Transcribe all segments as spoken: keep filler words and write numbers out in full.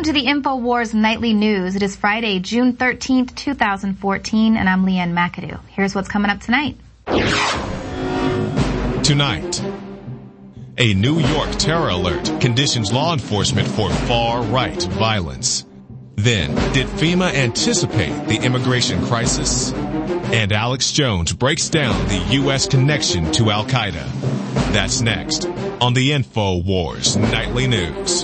to the InfoWars Nightly News. It is Friday, June thirteenth, two thousand fourteen, and I'm Leanne McAdoo. Here's what's coming up tonight. Tonight, a New York terror alert conditions law enforcement for far-right violence. Then, did FEMA anticipate the immigration crisis? And Alex Jones breaks down the U S connection to Al-Qaeda. That's next on the InfoWars Nightly News.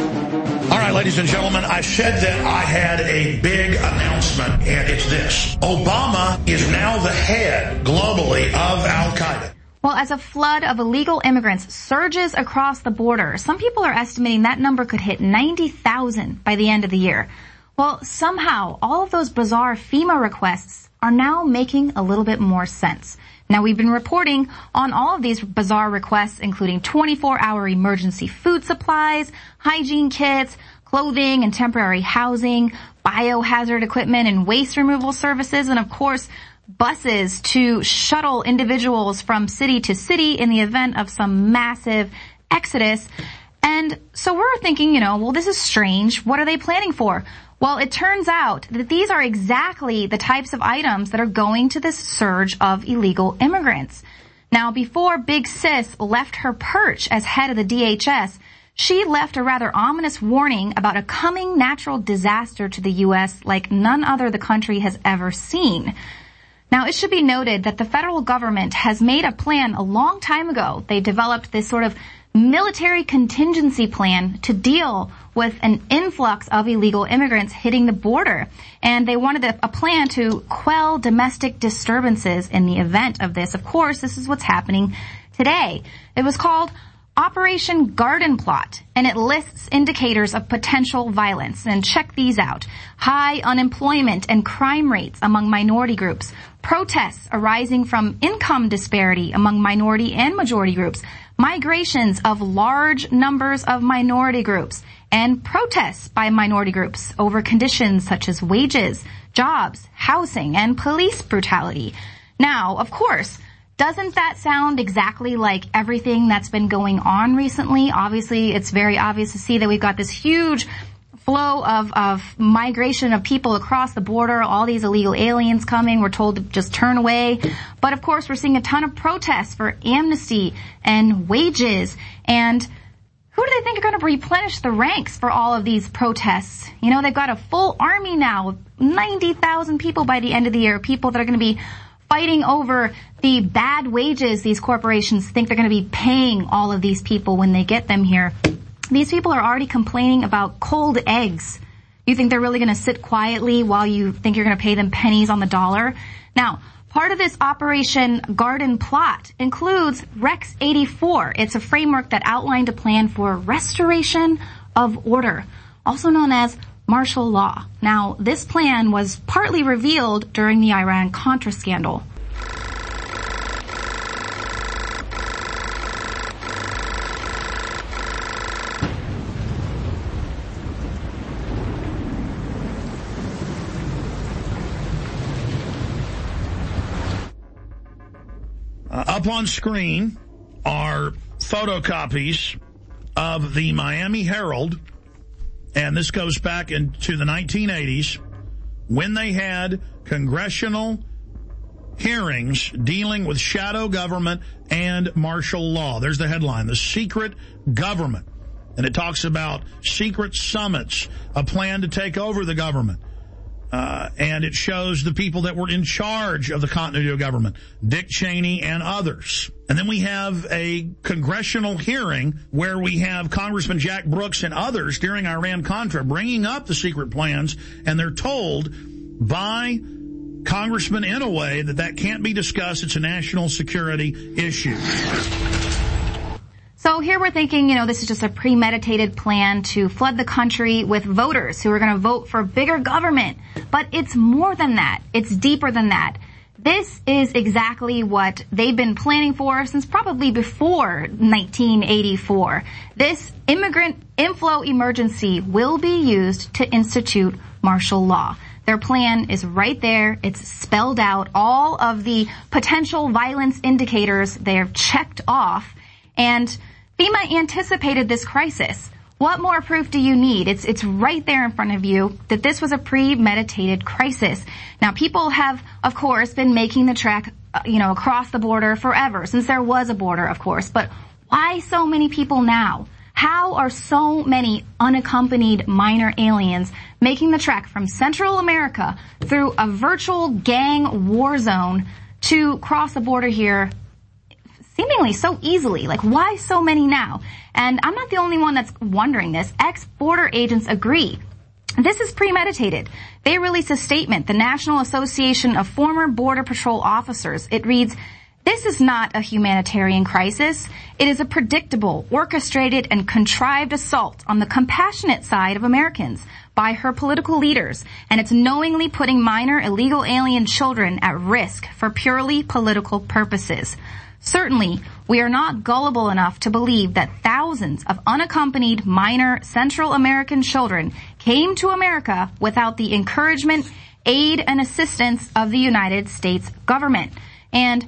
All right, ladies and gentlemen, I said that I had a big announcement, and it's this. Obama is now the head globally of Al-Qaeda. Well, as a flood of illegal immigrants surges across the border, some people are estimating that number could hit ninety thousand by the end of the year. Well, somehow, all of those bizarre FEMA requests are now making a little bit more sense. Now, we've been reporting on all of these bizarre requests, including twenty-four hour emergency food supplies, hygiene kits, clothing and temporary housing, biohazard equipment and waste removal services, and of course, buses to shuttle individuals from city to city in the event of some massive exodus. And so we're thinking, you know, well, this is strange. What are they planning for? Well, it turns out that these are exactly the types of items that are going to this surge of illegal immigrants. Now, before Big Sis left her perch as head of the D H S, she left a rather ominous warning about a coming natural disaster to the U S like none other the country has ever seen. Now, it should be noted that the federal government has made a plan a long time ago. They developed this sort of military contingency plan to deal with an influx of illegal immigrants hitting the border. And they wanted a, a plan to quell domestic disturbances in the event of this. Of course, this is what's happening today. It was called Operation Garden Plot, and it lists indicators of potential violence. And check these out. High unemployment and crime rates among minority groups, protests arising from income disparity among minority and majority groups, migrations of large numbers of minority groups, and protests by minority groups over conditions such as wages, jobs, housing, and police brutality. Now, of course, doesn't that sound exactly like everything that's been going on recently? Obviously, it's very obvious to see that we've got this huge flow of, of migration of people across the border, all these illegal aliens coming. We're told to just turn away. But of course, we're seeing a ton of protests for amnesty and wages. And who do they think are going to replenish the ranks for all of these protests? You know, they've got a full army now, ninety thousand people by the end of the year, people that are going to be fighting over the bad wages these corporations think they're going to be paying all of these people when they get them here. These people are already complaining about cold eggs. You think they're really going to sit quietly while you think you're going to pay them pennies on the dollar? Now, part of this Operation Garden Plot includes Rex eighty-four. It's a framework that outlined a plan for restoration of order, also known as martial law. Now, this plan was partly revealed during the Iran-Contra scandal. Uh, up on screen are photocopies of the Miami Herald, and this goes back into the nineteen eighties when they had congressional hearings dealing with shadow government and martial law. There's the headline, The Secret Government. And it talks about secret summits, a plan to take over the government. Uh, and it shows the people that were in charge of the continuity of government, Dick Cheney and others. And then we have a congressional hearing where we have Congressman Jack Brooks and others during Iran-Contra bringing up the secret plans, and they're told by Congressman Inouye that that can't be discussed. It's a national security issue. So here we're thinking, you know, this is just a premeditated plan to flood the country with voters who are going to vote for bigger government. But it's more than that. It's deeper than that. This is exactly what they've been planning for since probably before nineteen eighty-four. This immigrant inflow emergency will be used to institute martial law. Their plan is right there. It's spelled out. All of the potential violence indicators, they're checked off. And FEMA anticipated this crisis. What more proof do you need? It's, it's right there in front of you that this was a premeditated crisis. Now, people have, of course, been making the trek, uh, you know, across the border forever, since there was a border, of course. But why so many people now? How are so many unaccompanied minor aliens making the trek from Central America through a virtual gang war zone to cross the border here seemingly so easily? Like, why so many now? And I'm not the only one that's wondering this. Ex-border agents agree. This is premeditated. They released a statement, the National Association of Former Border Patrol Officers. It reads, "This is not a humanitarian crisis. It is a predictable, orchestrated, and contrived assault on the compassionate side of Americans by her political leaders, and it's knowingly putting minor illegal alien children at risk for purely political purposes. Certainly, we are not gullible enough to believe that thousands of unaccompanied minor Central American children came to America without the encouragement, aid, and assistance of the United States government." And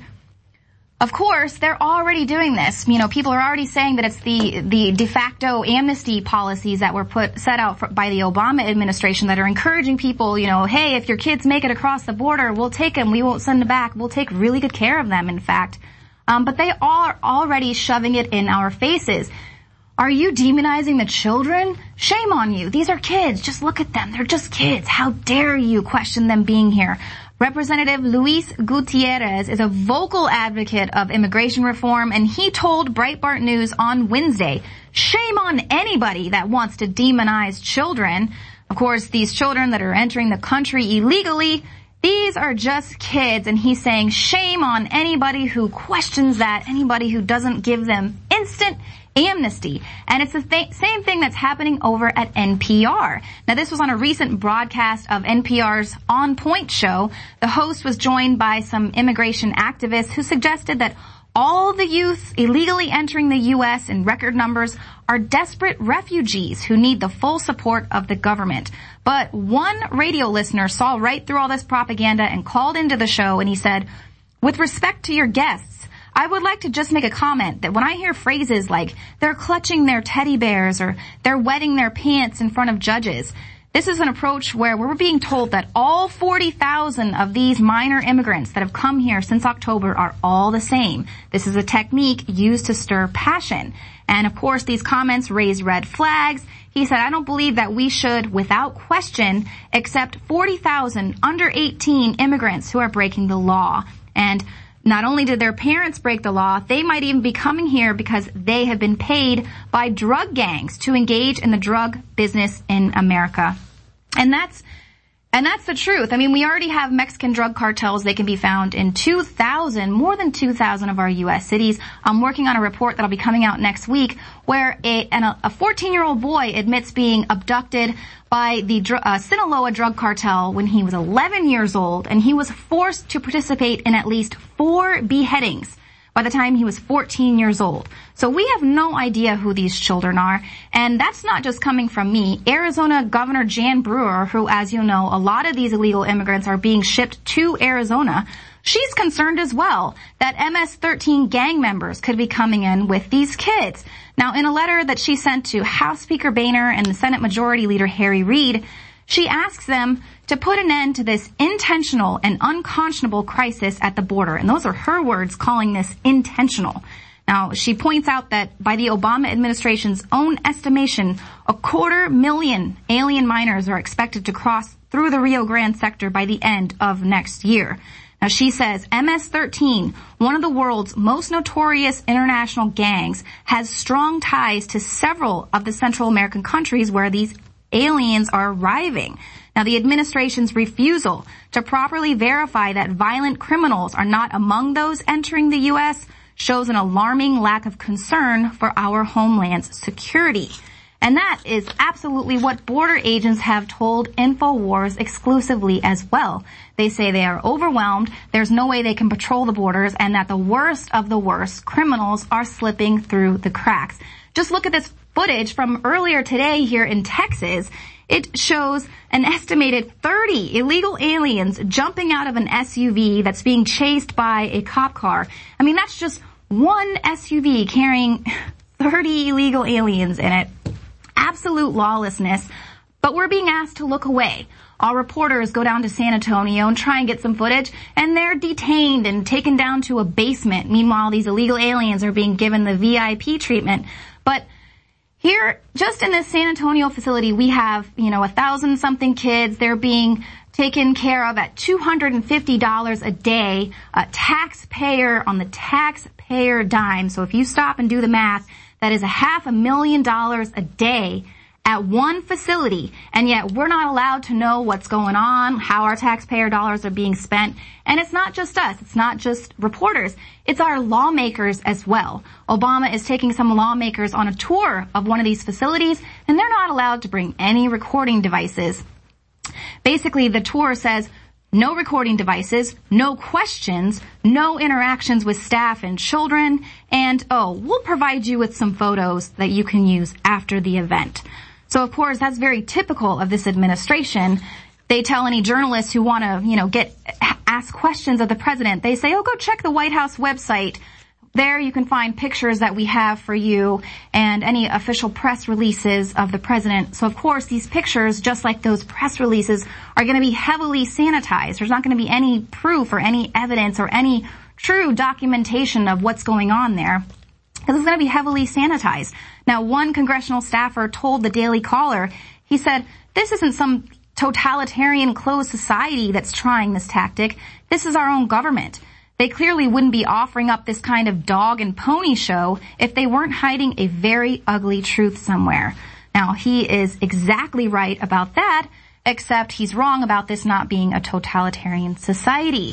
of course, they're already doing this. You know, people are already saying that it's the, the de facto amnesty policies that were put, set out for, by the Obama administration that are encouraging people, you know, hey, if your kids make it across the border, we'll take them. We won't send them back. We'll take really good care of them, in fact. Um, but they are already shoving it in our faces. Are you demonizing the children? Shame on you. These are kids. Just look at them. They're just kids. How dare you question them being here? Representative Luis Gutierrez is a vocal advocate of immigration reform, and he told Breitbart News on Wednesday, shame on anybody that wants to demonize children. Of course, these children that are entering the country illegally, these are just kids, and he's saying shame on anybody who questions that, anybody who doesn't give them instant amnesty. And it's the th- same thing that's happening over at N P R. Now, this was on a recent broadcast of N P R's On Point show. The host was joined by some immigration activists who suggested that all the youth illegally entering the U S in record numbers are desperate refugees who need the full support of the government. But one radio listener saw right through all this propaganda and called into the show, and he said, "With respect to your guests, I would like to just make a comment that when I hear phrases like they're clutching their teddy bears or they're wetting their pants in front of judges, this is an approach where we're being told that all forty thousand of these minor immigrants that have come here since October are all the same. This is a technique used to stir passion." And of course, these comments raise red flags. He said, "I don't believe that we should, without question, accept forty thousand under eighteen immigrants who are breaking the law." And not only did their parents break the law, they might even be coming here because they have been paid by drug gangs to engage in the drug business in America. And that's, and that's the truth. I mean, we already have Mexican drug cartels. They can be found in two thousand, more than two thousand of our U S cities. I'm working on a report that'll be coming out next week where a, an, a fourteen-year-old boy admits being abducted by the uh, Sinaloa drug cartel when he was eleven years old, and he was forced to participate in at least four beheadings by the time he was fourteen years old. So we have no idea who these children are, and that's not just coming from me. Arizona Governor Jan Brewer, who, as you know, a lot of these illegal immigrants are being shipped to Arizona, she's concerned as well that M S thirteen gang members could be coming in with these kids. Now, in a letter that she sent to House Speaker Boehner and the Senate Majority Leader Harry Reid, she asks them to put an end to this intentional and unconscionable crisis at the border. And those are her words, calling this intentional. Now, she points out that by the Obama administration's own estimation, a quarter million alien minors are expected to cross through the Rio Grande sector by the end of next year. Now, she says M S thirteen, one of the world's most notorious international gangs, has strong ties to several of the Central American countries where these aliens are arriving. Now, the administration's refusal to properly verify that violent criminals are not among those entering the U S shows an alarming lack of concern for our homeland's security. And that is absolutely what border agents have told InfoWars exclusively as well. They say they are overwhelmed, there's no way they can patrol the borders, and that the worst of the worst criminals are slipping through the cracks. Just look at this footage from earlier today here in Texas. It shows an estimated thirty illegal aliens jumping out of an S U V that's being chased by a cop car. I mean, that's just one S U V carrying thirty illegal aliens in it. Absolutely absolute lawlessness, but we're being asked to look away. Our reporters go down to San Antonio and try and get some footage, and they're detained and taken down to a basement. Meanwhile, these illegal aliens are being given the V I P treatment. But here, just in this San Antonio facility, we have, you know, a thousand something kids. They're being taken care of at two hundred fifty dollars a day, a taxpayer on the taxpayer dime. So if you stop and do the math, that is a half a million dollars a day at one facility, and yet we're not allowed to know what's going on, how our taxpayer dollars are being spent. And it's not just us. It's not just reporters. It's our lawmakers as well. Obama is taking some lawmakers on a tour of one of these facilities, and they're not allowed to bring any recording devices. Basically, the tour says no recording devices, no questions, no interactions with staff and children, and, oh, we'll provide you with some photos that you can use after the event. So, of course, that's very typical of this administration. They tell any journalists who want to, you know, get ask questions of the president, they say, oh, go check the White House website. There you can find pictures that we have for you and any official press releases of the president. So, of course, these pictures, just like those press releases, are going to be heavily sanitized. There's not going to be any proof or any evidence or any true documentation of what's going on there, because it's going to be heavily sanitized. Now, one congressional staffer told the Daily Caller, he said, this isn't some totalitarian closed society that's trying this tactic. This is our own government. They clearly wouldn't be offering up this kind of dog and pony show if they weren't hiding a very ugly truth somewhere. Now, he is exactly right about that, except he's wrong about this not being a totalitarian society.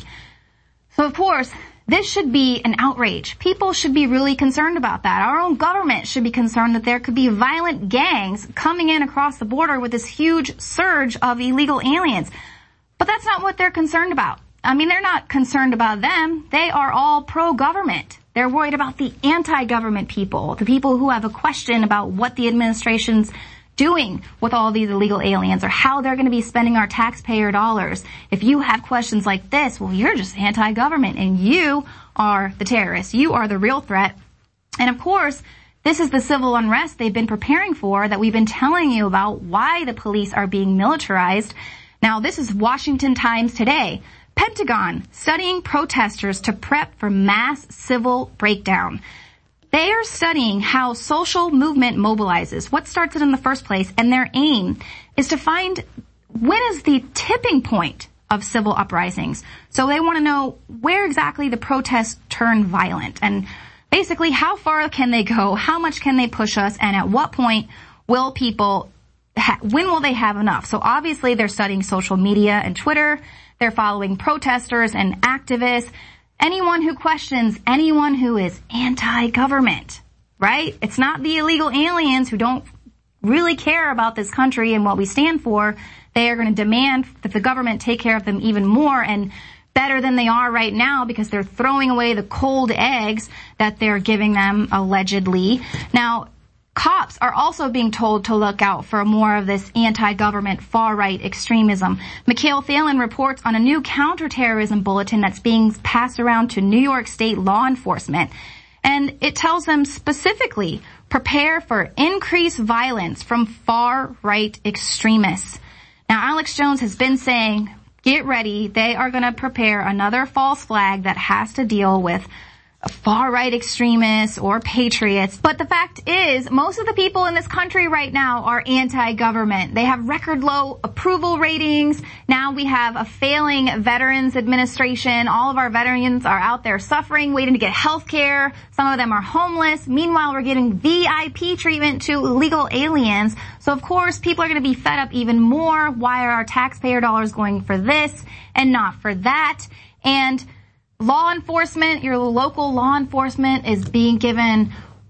So, of course, this should be an outrage. People should be really concerned about that. Our own government should be concerned that there could be violent gangs coming in across the border with this huge surge of illegal aliens. But that's not what they're concerned about. I mean, they're not concerned about them. They are all pro-government. They're worried about the anti-government people, the people who have a question about what the administration's doing with all these illegal aliens or how they're going to be spending our taxpayer dollars. If you have questions like this, well, you're just anti-government and you are the terrorist. You are the real threat. And of course, this is the civil unrest they've been preparing for, that we've been telling you about, why the police are being militarized. Now, this is Washington Times today. Pentagon studying protesters to prep for mass civil breakdown. They are studying how social movement mobilizes, what starts it in the first place, and their aim is to find when is the tipping point of civil uprisings. So they want to know where exactly the protests turn violent, and basically how far can they go, how much can they push us, and at what point will people, ha- when will they have enough? So obviously they're studying social media and Twitter, they're following protesters and activists, anyone who questions anyone who is anti-government, right? It's not the illegal aliens who don't really care about this country and what we stand for. They are going to demand that the government take care of them even more and better than they are right now, because they're throwing away the cold eggs that they're giving them, allegedly. Now, cops are also being told to look out for more of this anti-government far-right extremism. Mikhail Phelan reports on a new counterterrorism bulletin that's being passed around to New York State law enforcement. And it tells them specifically, prepare for increased violence from far-right extremists. Now, Alex Jones has been saying, get ready, they are going to prepare another false flag that has to deal with far-right extremists or patriots. But the fact is, most of the people in this country right now are anti-government. They have record low approval ratings. Now we have a failing Veterans Administration. All of our veterans are out there suffering, waiting to get health care. Some of them are homeless. Meanwhile, we're getting V I P treatment to illegal aliens. So of course, people are going to be fed up even more. Why are our taxpayer dollars going for this and not for that? And law enforcement, your local law enforcement, is being given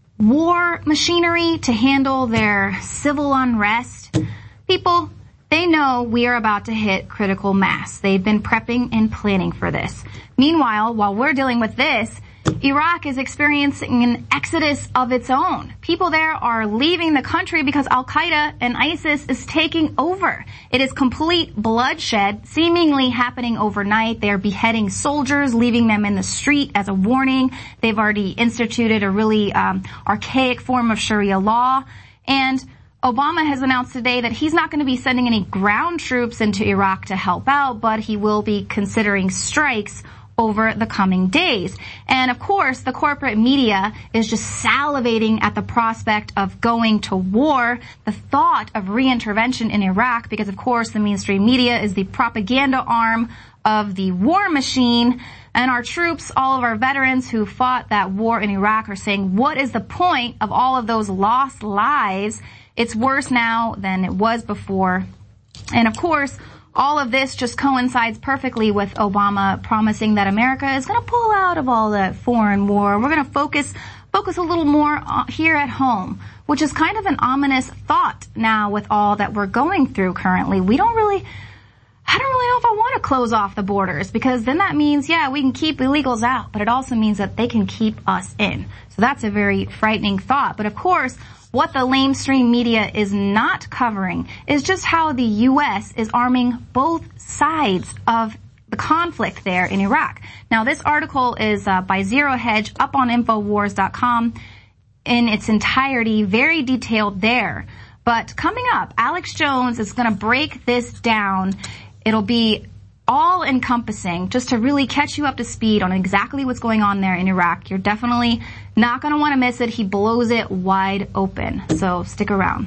war machinery to handle their civil unrest. People, they know we are about to hit critical mass. They've been prepping and planning for this. Meanwhile, while we're dealing with this, Iraq is experiencing an exodus of its own. People there are leaving the country because Al-Qaeda and ISIS is taking over. It is complete bloodshed, seemingly happening overnight. They are beheading soldiers, leaving them in the street as a warning. They've already instituted a really um, archaic form of Sharia law. And Obama has announced today that he's not going to be sending any ground troops into Iraq to help out, but he will be considering strikes over the coming days. And of course, the corporate media is just salivating at the prospect of going to war, the thought of reintervention in Iraq, because of course the mainstream media is the propaganda arm of the war machine. And our troops, all of our veterans who fought that war in Iraq, are saying, what is the point of all of those lost lives? It's worse now than it was before. And of course, all of this just coincides perfectly with Obama promising that America is going to pull out of all that foreign war. We're going to focus focus a little more here at home, which is kind of an ominous thought now with all that we're going through currently. We don't really, I don't really know if I want to close off the borders, because then that means, yeah, we can keep illegals out, but it also means that they can keep us in. So that's a very frightening thought. But of course, what the lamestream media is not covering is just how the U S is arming both sides of the conflict there in Iraq. Now, this article is uh, by Zero Hedge up on Infowars dot com in its entirety, very detailed there. But coming up, Alex Jones is going to break this down. It'll be all-encompassing, just to really catch you up to speed on exactly what's going on there in Iraq. You're definitely not going to want to miss it. He blows it wide open. So stick around.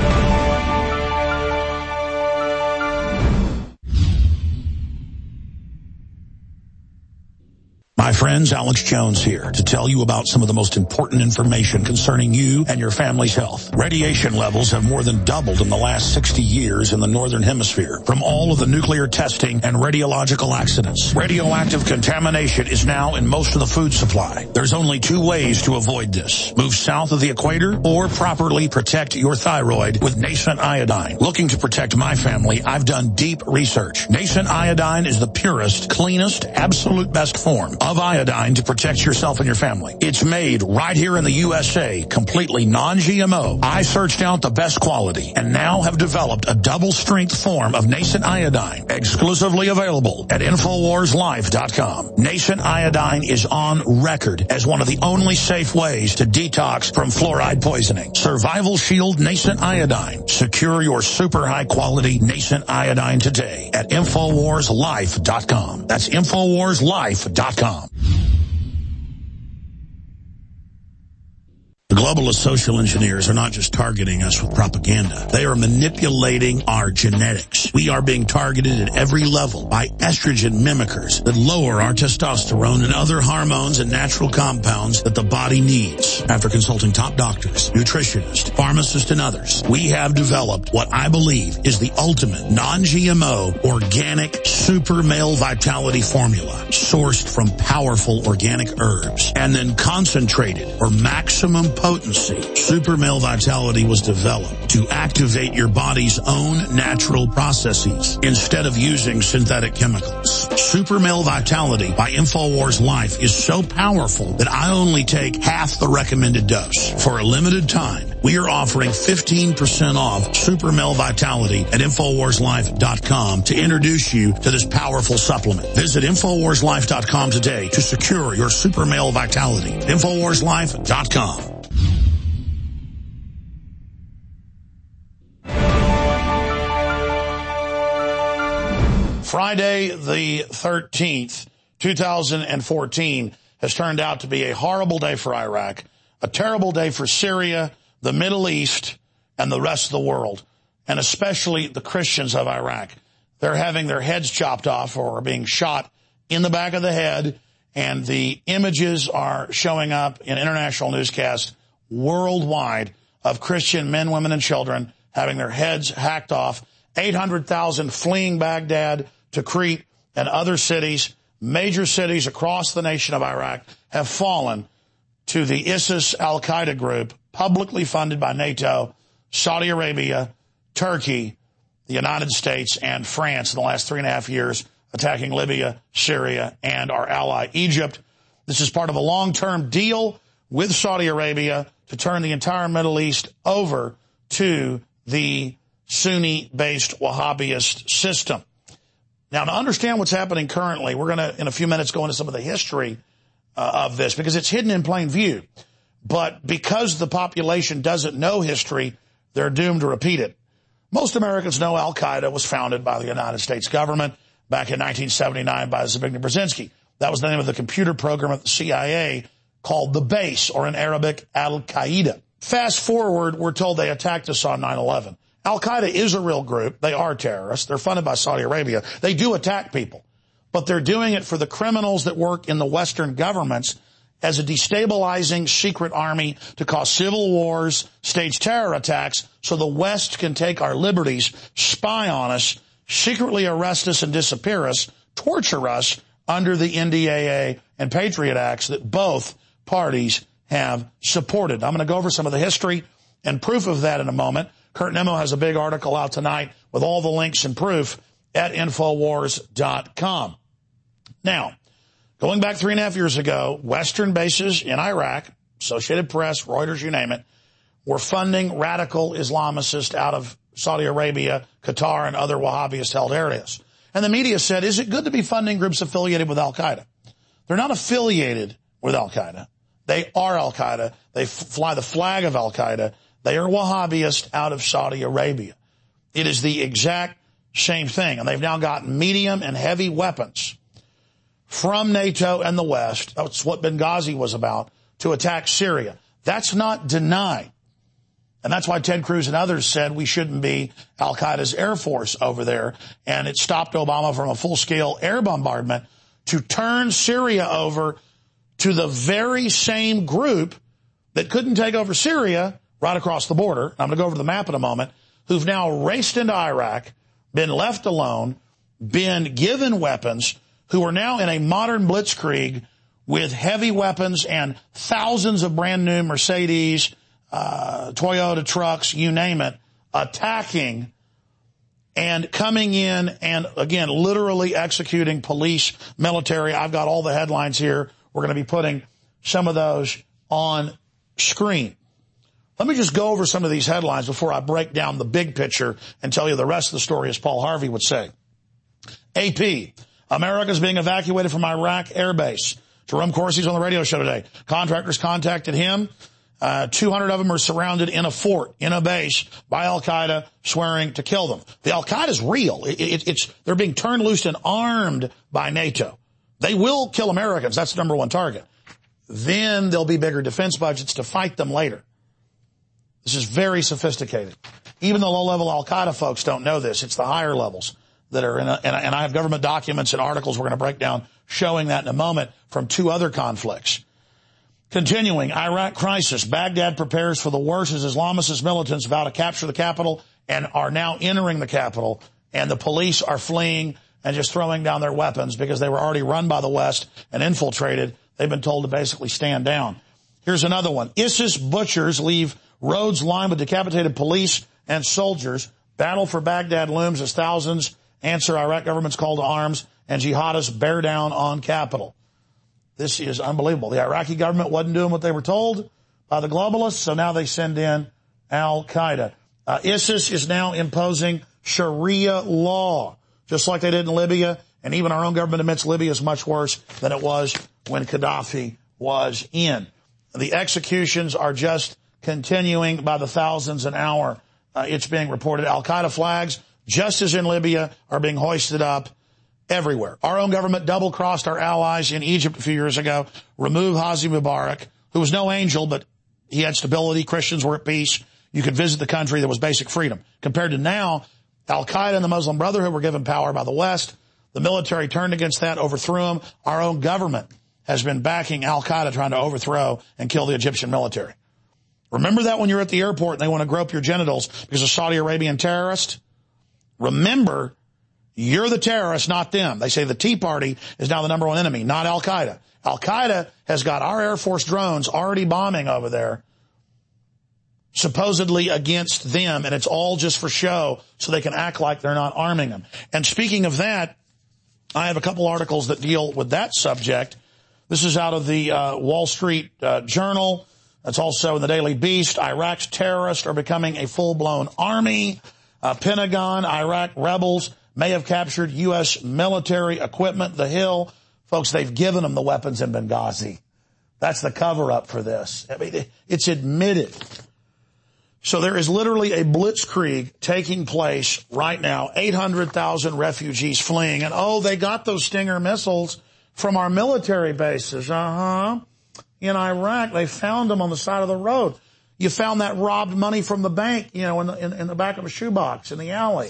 My friends, Alex Jones here to tell you about some of the most important information concerning you and your family's health. Radiation levels have more than doubled in the last sixty years in the Northern Hemisphere from all of the nuclear testing and radiological accidents. Radioactive contamination is now in most of the food supply. There's only two ways to avoid this. Move south of the equator or properly protect your thyroid with Nascent Iodine. Looking to protect my family, I've done deep research. Nascent Iodine is the purest, cleanest, absolute best form of iodine to protect yourself and your family. It's made right here in the U S A, completely non-G M O. I searched out the best quality and now have developed a double-strength form of Nascent Iodine, exclusively available at Infowars Life dot com. Nascent Iodine is on record as one of the only safe ways to detox from fluoride poisoning. Survival Shield Nascent Iodine. Secure your super high-quality Nascent Iodine today at Infowars Life dot com. That's Infowars Life dot com. The globalist social engineers are not just targeting us with propaganda. They are manipulating our genetics. We are being targeted at every level by estrogen mimickers that lower our testosterone and other hormones and natural compounds that the body needs. After consulting top doctors, nutritionists, pharmacists, and others, we have developed what I believe is the ultimate non-G M O organic super male vitality formula sourced from powerful organic herbs and then concentrated for maximum potency. Super Male Vitality was developed to activate your body's own natural processes instead of using synthetic chemicals. Super Male Vitality by Infowars Life is so powerful that I only take half the recommended dose. For a limited time, we are offering fifteen percent off Super Male Vitality at Infowars Life dot com to introduce you to this powerful supplement. Visit Infowars Life dot com today to secure your Super Male Vitality. Infowars Life dot com. Friday the thirteenth, two thousand fourteen has turned out to be a horrible day for Iraq, a terrible day for Syria, the Middle East, and the rest of the world, and especially the Christians of Iraq. They're having their heads chopped off or are being shot in the back of the head, and the images are showing up in international newscasts worldwide of Christian men, women, and children having their heads hacked off. eight hundred thousand fleeing Baghdad to Crete and other cities. Major cities across the nation of Iraq have fallen to the ISIS al-Qaeda group, publicly funded by NATO, Saudi Arabia, Turkey, the United States, and France in the last three and a half years, attacking Libya, Syria, and our ally Egypt. This is part of a long-term deal with Saudi Arabia to turn the entire Middle East over to the Sunni-based Wahhabist system. Now, to understand what's happening currently, we're going to, in a few minutes, go into some of the history uh, of this, because it's hidden in plain view. But because the population doesn't know history, they're doomed to repeat it. Most Americans know Al-Qaeda was founded by the United States government back in nineteen seventy-nine by Zbigniew Brzezinski. That was the name of the computer program at the C I A called the Base, or in Arabic, Al-Qaeda. Fast forward, we're told they attacked us on nine eleven. Al-Qaeda is a real group. They are terrorists. They're funded by Saudi Arabia. They do attack people, but they're doing it for the criminals that work in the Western governments as a destabilizing secret army to cause civil wars, stage terror attacks, so the West can take our liberties, spy on us, secretly arrest us and disappear us, torture us under the N D A A and Patriot Acts that both parties have supported. I'm going to go over some of the history and proof of that in a moment. Kurt Nimmo has a big article out tonight with all the links and proof at Infowars dot com. Now, going back three and a half years ago, Western bases in Iraq, Associated Press, Reuters, you name it, were funding radical Islamicists out of Saudi Arabia, Qatar, and other Wahhabist-held areas. And the media said, is it good to be funding groups affiliated with Al-Qaeda? They're not affiliated with Al-Qaeda. They are Al-Qaeda. They f- fly the flag of Al-Qaeda. They are Wahhabist out of Saudi Arabia. It is the exact same thing. And they've now gotten medium and heavy weapons from NATO and the West. That's what Benghazi was about, to attack Syria. That's not denied. And that's why Ted Cruz and others said we shouldn't be Al-Qaeda's air force over there. And it stopped Obama from a full-scale air bombardment to turn Syria over to the very same group that couldn't take over Syria right across the border. I'm going to go over the map in a moment, who've now raced into Iraq, been left alone, been given weapons, who are now in a modern blitzkrieg with heavy weapons and thousands of brand new Mercedes, uh, Toyota trucks, you name it, attacking and coming in and, again, literally executing police, military. I've got all the headlines here. We're going to be putting some of those on screen. Let me just go over some of these headlines before I break down the big picture and tell you the rest of the story, as Paul Harvey would say. A P, America's being evacuated from Iraq Air Base. Jerome Corsi's on the radio show today. Contractors contacted him. Uh, two hundred of them are surrounded in a fort, in a base, by Al-Qaeda, swearing to kill them. The Al-Qaeda is real. It, it, it's, they're being turned loose and armed by NATO. They will kill Americans. That's the number one target. Then there'll be bigger defense budgets to fight them later. This is very sophisticated. Even the low-level Al-Qaeda folks don't know this. It's the higher levels that are in a, and, and I have government documents and articles we're going to break down showing that in a moment from two other conflicts. Continuing, Iraq crisis. Baghdad prepares for the worst as Islamist militants vow to capture the capital and are now entering the capital, and the police are fleeing and just throwing down their weapons because they were already run by the West and infiltrated. They've been told to basically stand down. Here's another one. ISIS butchers leave roads lined with decapitated police and soldiers. Battle for Baghdad looms as thousands answer Iraq government's call to arms and jihadists bear down on capital. This is unbelievable. The Iraqi government wasn't doing what they were told by the globalists, so now they send in Al-Qaeda. Uh, ISIS is now imposing Sharia law, just like they did in Libya, and even our own government admits Libya is much worse than it was when Gaddafi was in. The executions are just continuing by the thousands an hour. Uh, it's being reported. Al-Qaeda flags, just as in Libya, are being hoisted up everywhere. Our own government double-crossed our allies in Egypt a few years ago, removed Hosni Mubarak, who was no angel, but he had stability. Christians were at peace. You could visit the country. There was basic freedom. Compared to now, Al-Qaeda and the Muslim Brotherhood were given power by the West. The military turned against that, overthrew them. Our own government has been backing Al-Qaeda, trying to overthrow and kill the Egyptian military. Remember that when you're at the airport and they want to grope your genitals because of Saudi Arabian terrorists? Remember, you're the terrorist, not them. They say the Tea Party is now the number one enemy, not Al-Qaeda. Al-Qaeda has got our Air Force drones already bombing over there, supposedly against them, and it's all just for show so they can act like they're not arming them. And speaking of that, I have a couple articles that deal with that subject. This is out of the uh, Wall Street uh, Journal. That's also in the Daily Beast. Iraq's terrorists are becoming a full-blown army. Uh, Pentagon, Iraq rebels may have captured U S military equipment. The Hill, folks, they've given them the weapons in Benghazi. That's the cover-up for this. I mean, it's admitted. So there is literally a blitzkrieg taking place right now. eight hundred thousand refugees fleeing. And, oh, they got those Stinger missiles from our military bases. Uh-huh. In Iraq, they found them on the side of the road. You found that robbed money from the bank, you know, in the, in, in the back of a shoebox in the alley.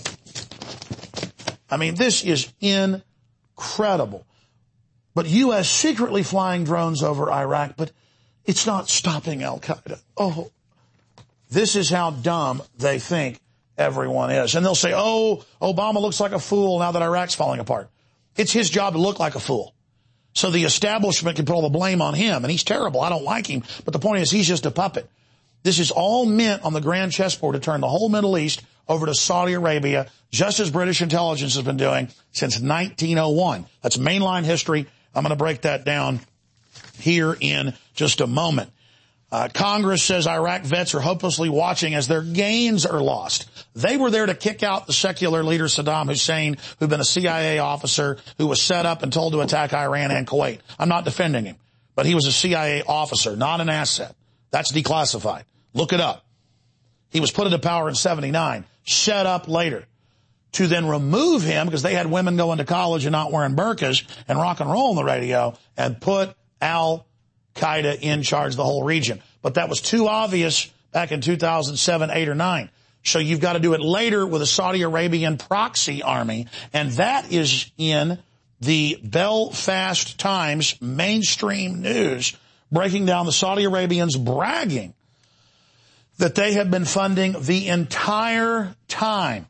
I mean, this is incredible. But U S secretly flying drones over Iraq, but it's not stopping Al-Qaeda. Oh, this is how dumb they think everyone is. And they'll say, oh, Obama looks like a fool now that Iraq's falling apart. It's his job to look like a fool. So the establishment can put all the blame on him, and he's terrible. I don't like him. But the point is, he's just a puppet. This is all meant on the grand chessboard to turn the whole Middle East over to Saudi Arabia, just as British intelligence has been doing since nineteen oh one. That's mainline history. I'm going to break that down here in just a moment. Uh, Congress says Iraq vets are hopelessly watching as their gains are lost. They were there to kick out the secular leader Saddam Hussein, who'd been a C I A officer who was set up and told to attack Iran and Kuwait. I'm not defending him, but he was a C I A officer, not an asset. That's declassified. Look it up. He was put into power in seventy-nine, set up later to then remove him because they had women going to college and not wearing burqas and rock and roll on the radio, and put Al-Qaeda in charge of the whole region. But that was too obvious back in two thousand seven, eight, or nine. So you've got to do it later with a Saudi Arabian proxy army, and that is in the Belfast Times mainstream news, breaking down the Saudi Arabians bragging that they have been funding the entire time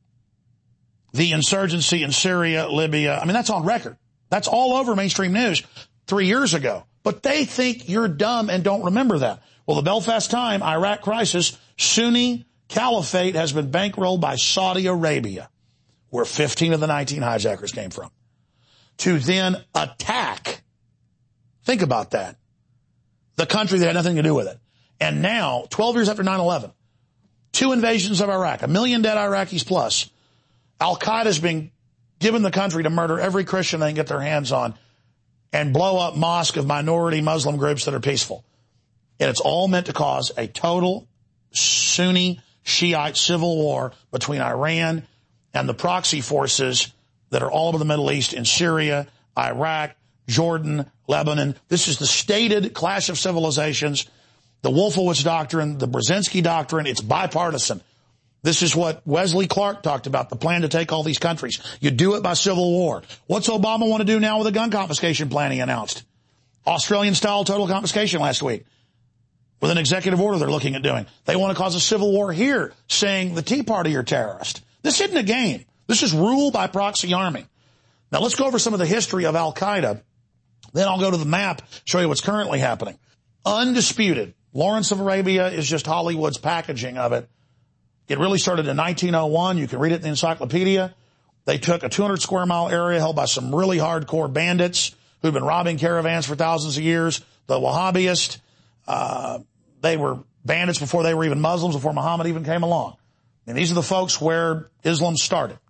the insurgency in Syria, Libya. I mean, that's on record. That's all over mainstream news three years ago. But they think you're dumb and don't remember that. Well, the Belfast Time, Iraq crisis, Sunni caliphate has been bankrolled by Saudi Arabia, where fifteen of the nineteen hijackers came from, to then attack. Think about that. The country that had nothing to do with it. And now, twelve years after nine eleven, two invasions of Iraq, a million dead Iraqis plus, Al-Qaeda's being given the country to murder every Christian they can get their hands on and blow up mosques of minority Muslim groups that are peaceful. And it's all meant to cause a total Sunni Shiite civil war between Iran and the proxy forces that are all over the Middle East in Syria, Iraq, Jordan, Lebanon. This is the stated clash of civilizations, the Wolfowitz Doctrine, the Brzezinski Doctrine. It's bipartisan. This is what Wesley Clark talked about, the plan to take all these countries. You do it by civil war. What's Obama want to do now with the gun confiscation plan he announced? Australian-style total confiscation last week with an executive order they're looking at doing. They want to cause a civil war here, saying the Tea Party are terrorists. This isn't a game. This is rule by proxy army. Now, let's go over some of the history of Al-Qaeda. Then I'll go to the map, show you what's currently happening. Undisputed. Lawrence of Arabia is just Hollywood's packaging of it. It really started in nineteen oh one. You can read it in the encyclopedia. They took a two hundred square mile area held by some really hardcore bandits who've been robbing caravans for thousands of years. The Wahhabists, uh, they were bandits before they were even Muslims, before Muhammad even came along. And these are the folks where Islam started.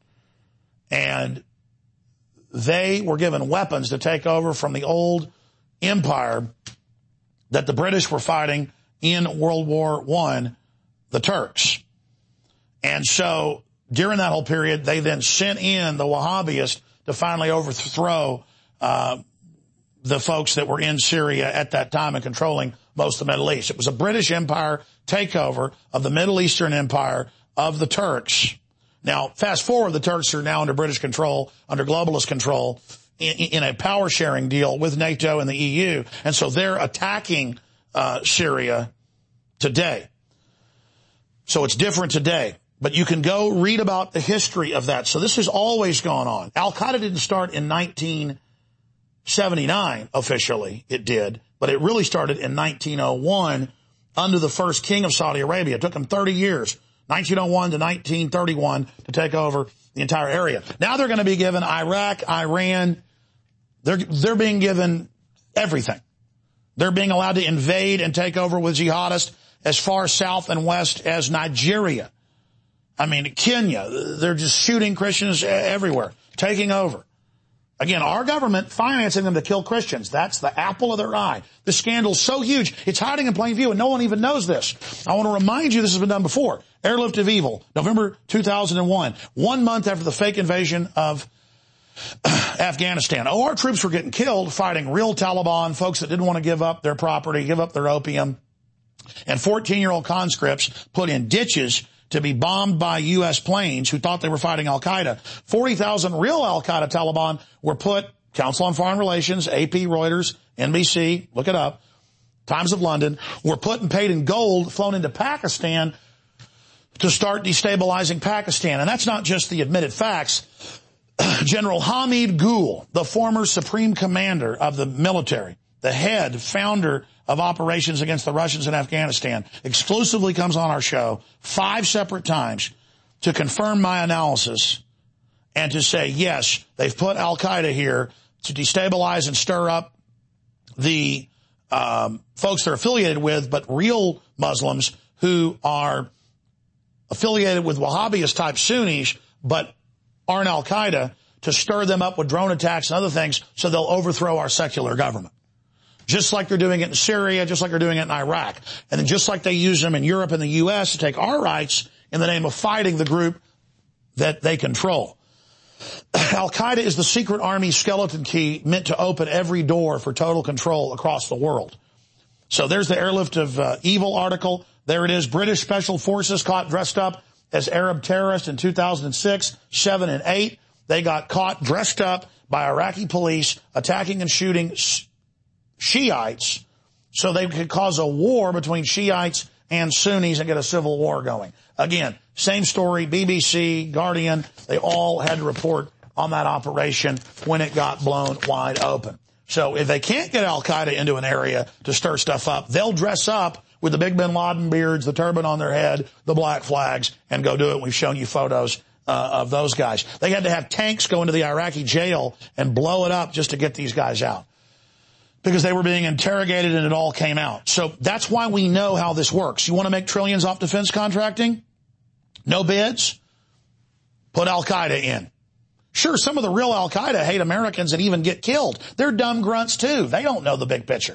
And they were given weapons to take over from the old empire that the British were fighting in World War One, the Turks. And so during that whole period, they then sent in the Wahhabists to finally overthrow uh, the folks that were in Syria at that time and controlling most of the Middle East. It was a British Empire takeover of the Middle Eastern Empire of the Turks. Now, fast forward, the Turks are now under British control, under globalist control, in, in a power-sharing deal with NATO and the E U. And so they're attacking uh, Syria today. So it's different today. But you can go read about the history of that. So this has always gone on. Al-Qaeda didn't start in nineteen seventy-nine officially. It did. But it really started in nineteen oh one under the first king of Saudi Arabia. It took him thirty years, nineteen oh one to nineteen thirty-one, to take over the entire area. Now they're going to be given Iraq, Iran. They're, they're being given everything. They're being allowed to invade and take over with jihadists as far south and west as Nigeria. I mean, Kenya, they're just shooting Christians everywhere, taking over. Again, our government financing them to kill Christians. That's the apple of their eye. The scandal's so huge, it's hiding in plain view, and no one even knows this. I want to remind you this has been done before. Airlift of Evil, November two thousand one, one month after the fake invasion of Afghanistan. Oh, our troops were getting killed fighting real Taliban, folks that didn't want to give up their property, give up their opium, and fourteen-year-old conscripts put in ditches to be bombed by U S planes who thought they were fighting Al-Qaeda. forty thousand real Al-Qaeda Taliban were put, Council on Foreign Relations, A P, Reuters, N B C, look it up, Times of London, were put and paid in gold, flown into Pakistan to start destabilizing Pakistan. And that's not just the admitted facts. General Hamid Gul, the former supreme commander of the military, the head founder of operations against the Russians in Afghanistan, exclusively comes on our show five separate times to confirm my analysis and to say, yes, they've put Al-Qaeda here to destabilize and stir up the um, folks they're affiliated with, but real Muslims who are affiliated with Wahhabist-type Sunnis, but aren't Al-Qaeda, to stir them up with drone attacks and other things so they'll overthrow our secular government. Just like they're doing it in Syria, just like they're doing it in Iraq. And then just like they use them in Europe and the U S to take our rights in the name of fighting the group that they control. Al-Qaeda is the secret army skeleton key meant to open every door for total control across the world. So there's the Airlift of uh, Evil article. There it is. British Special Forces caught dressed up as Arab terrorists in two thousand six, seven, and eight. They got caught dressed up by Iraqi police attacking and shooting Shiites so they could cause a war between Shiites and Sunnis and get a civil war going. Again, same story, B B C, Guardian, they all had to report on that operation when it got blown wide open. So if they can't get Al-Qaeda into an area to stir stuff up, they'll dress up with the big Bin Laden beards, the turban on their head, the black flags, and go do it. We've shown you photos uh, of those guys. They had to have tanks go into the Iraqi jail and blow it up just to get these guys out, because they were being interrogated and it all came out. So that's why we know how this works. You want to make trillions off defense contracting? No bids? Put Al-Qaeda in. Sure, some of the real Al-Qaeda hate Americans and even get killed. They're dumb grunts too. They don't know the big picture.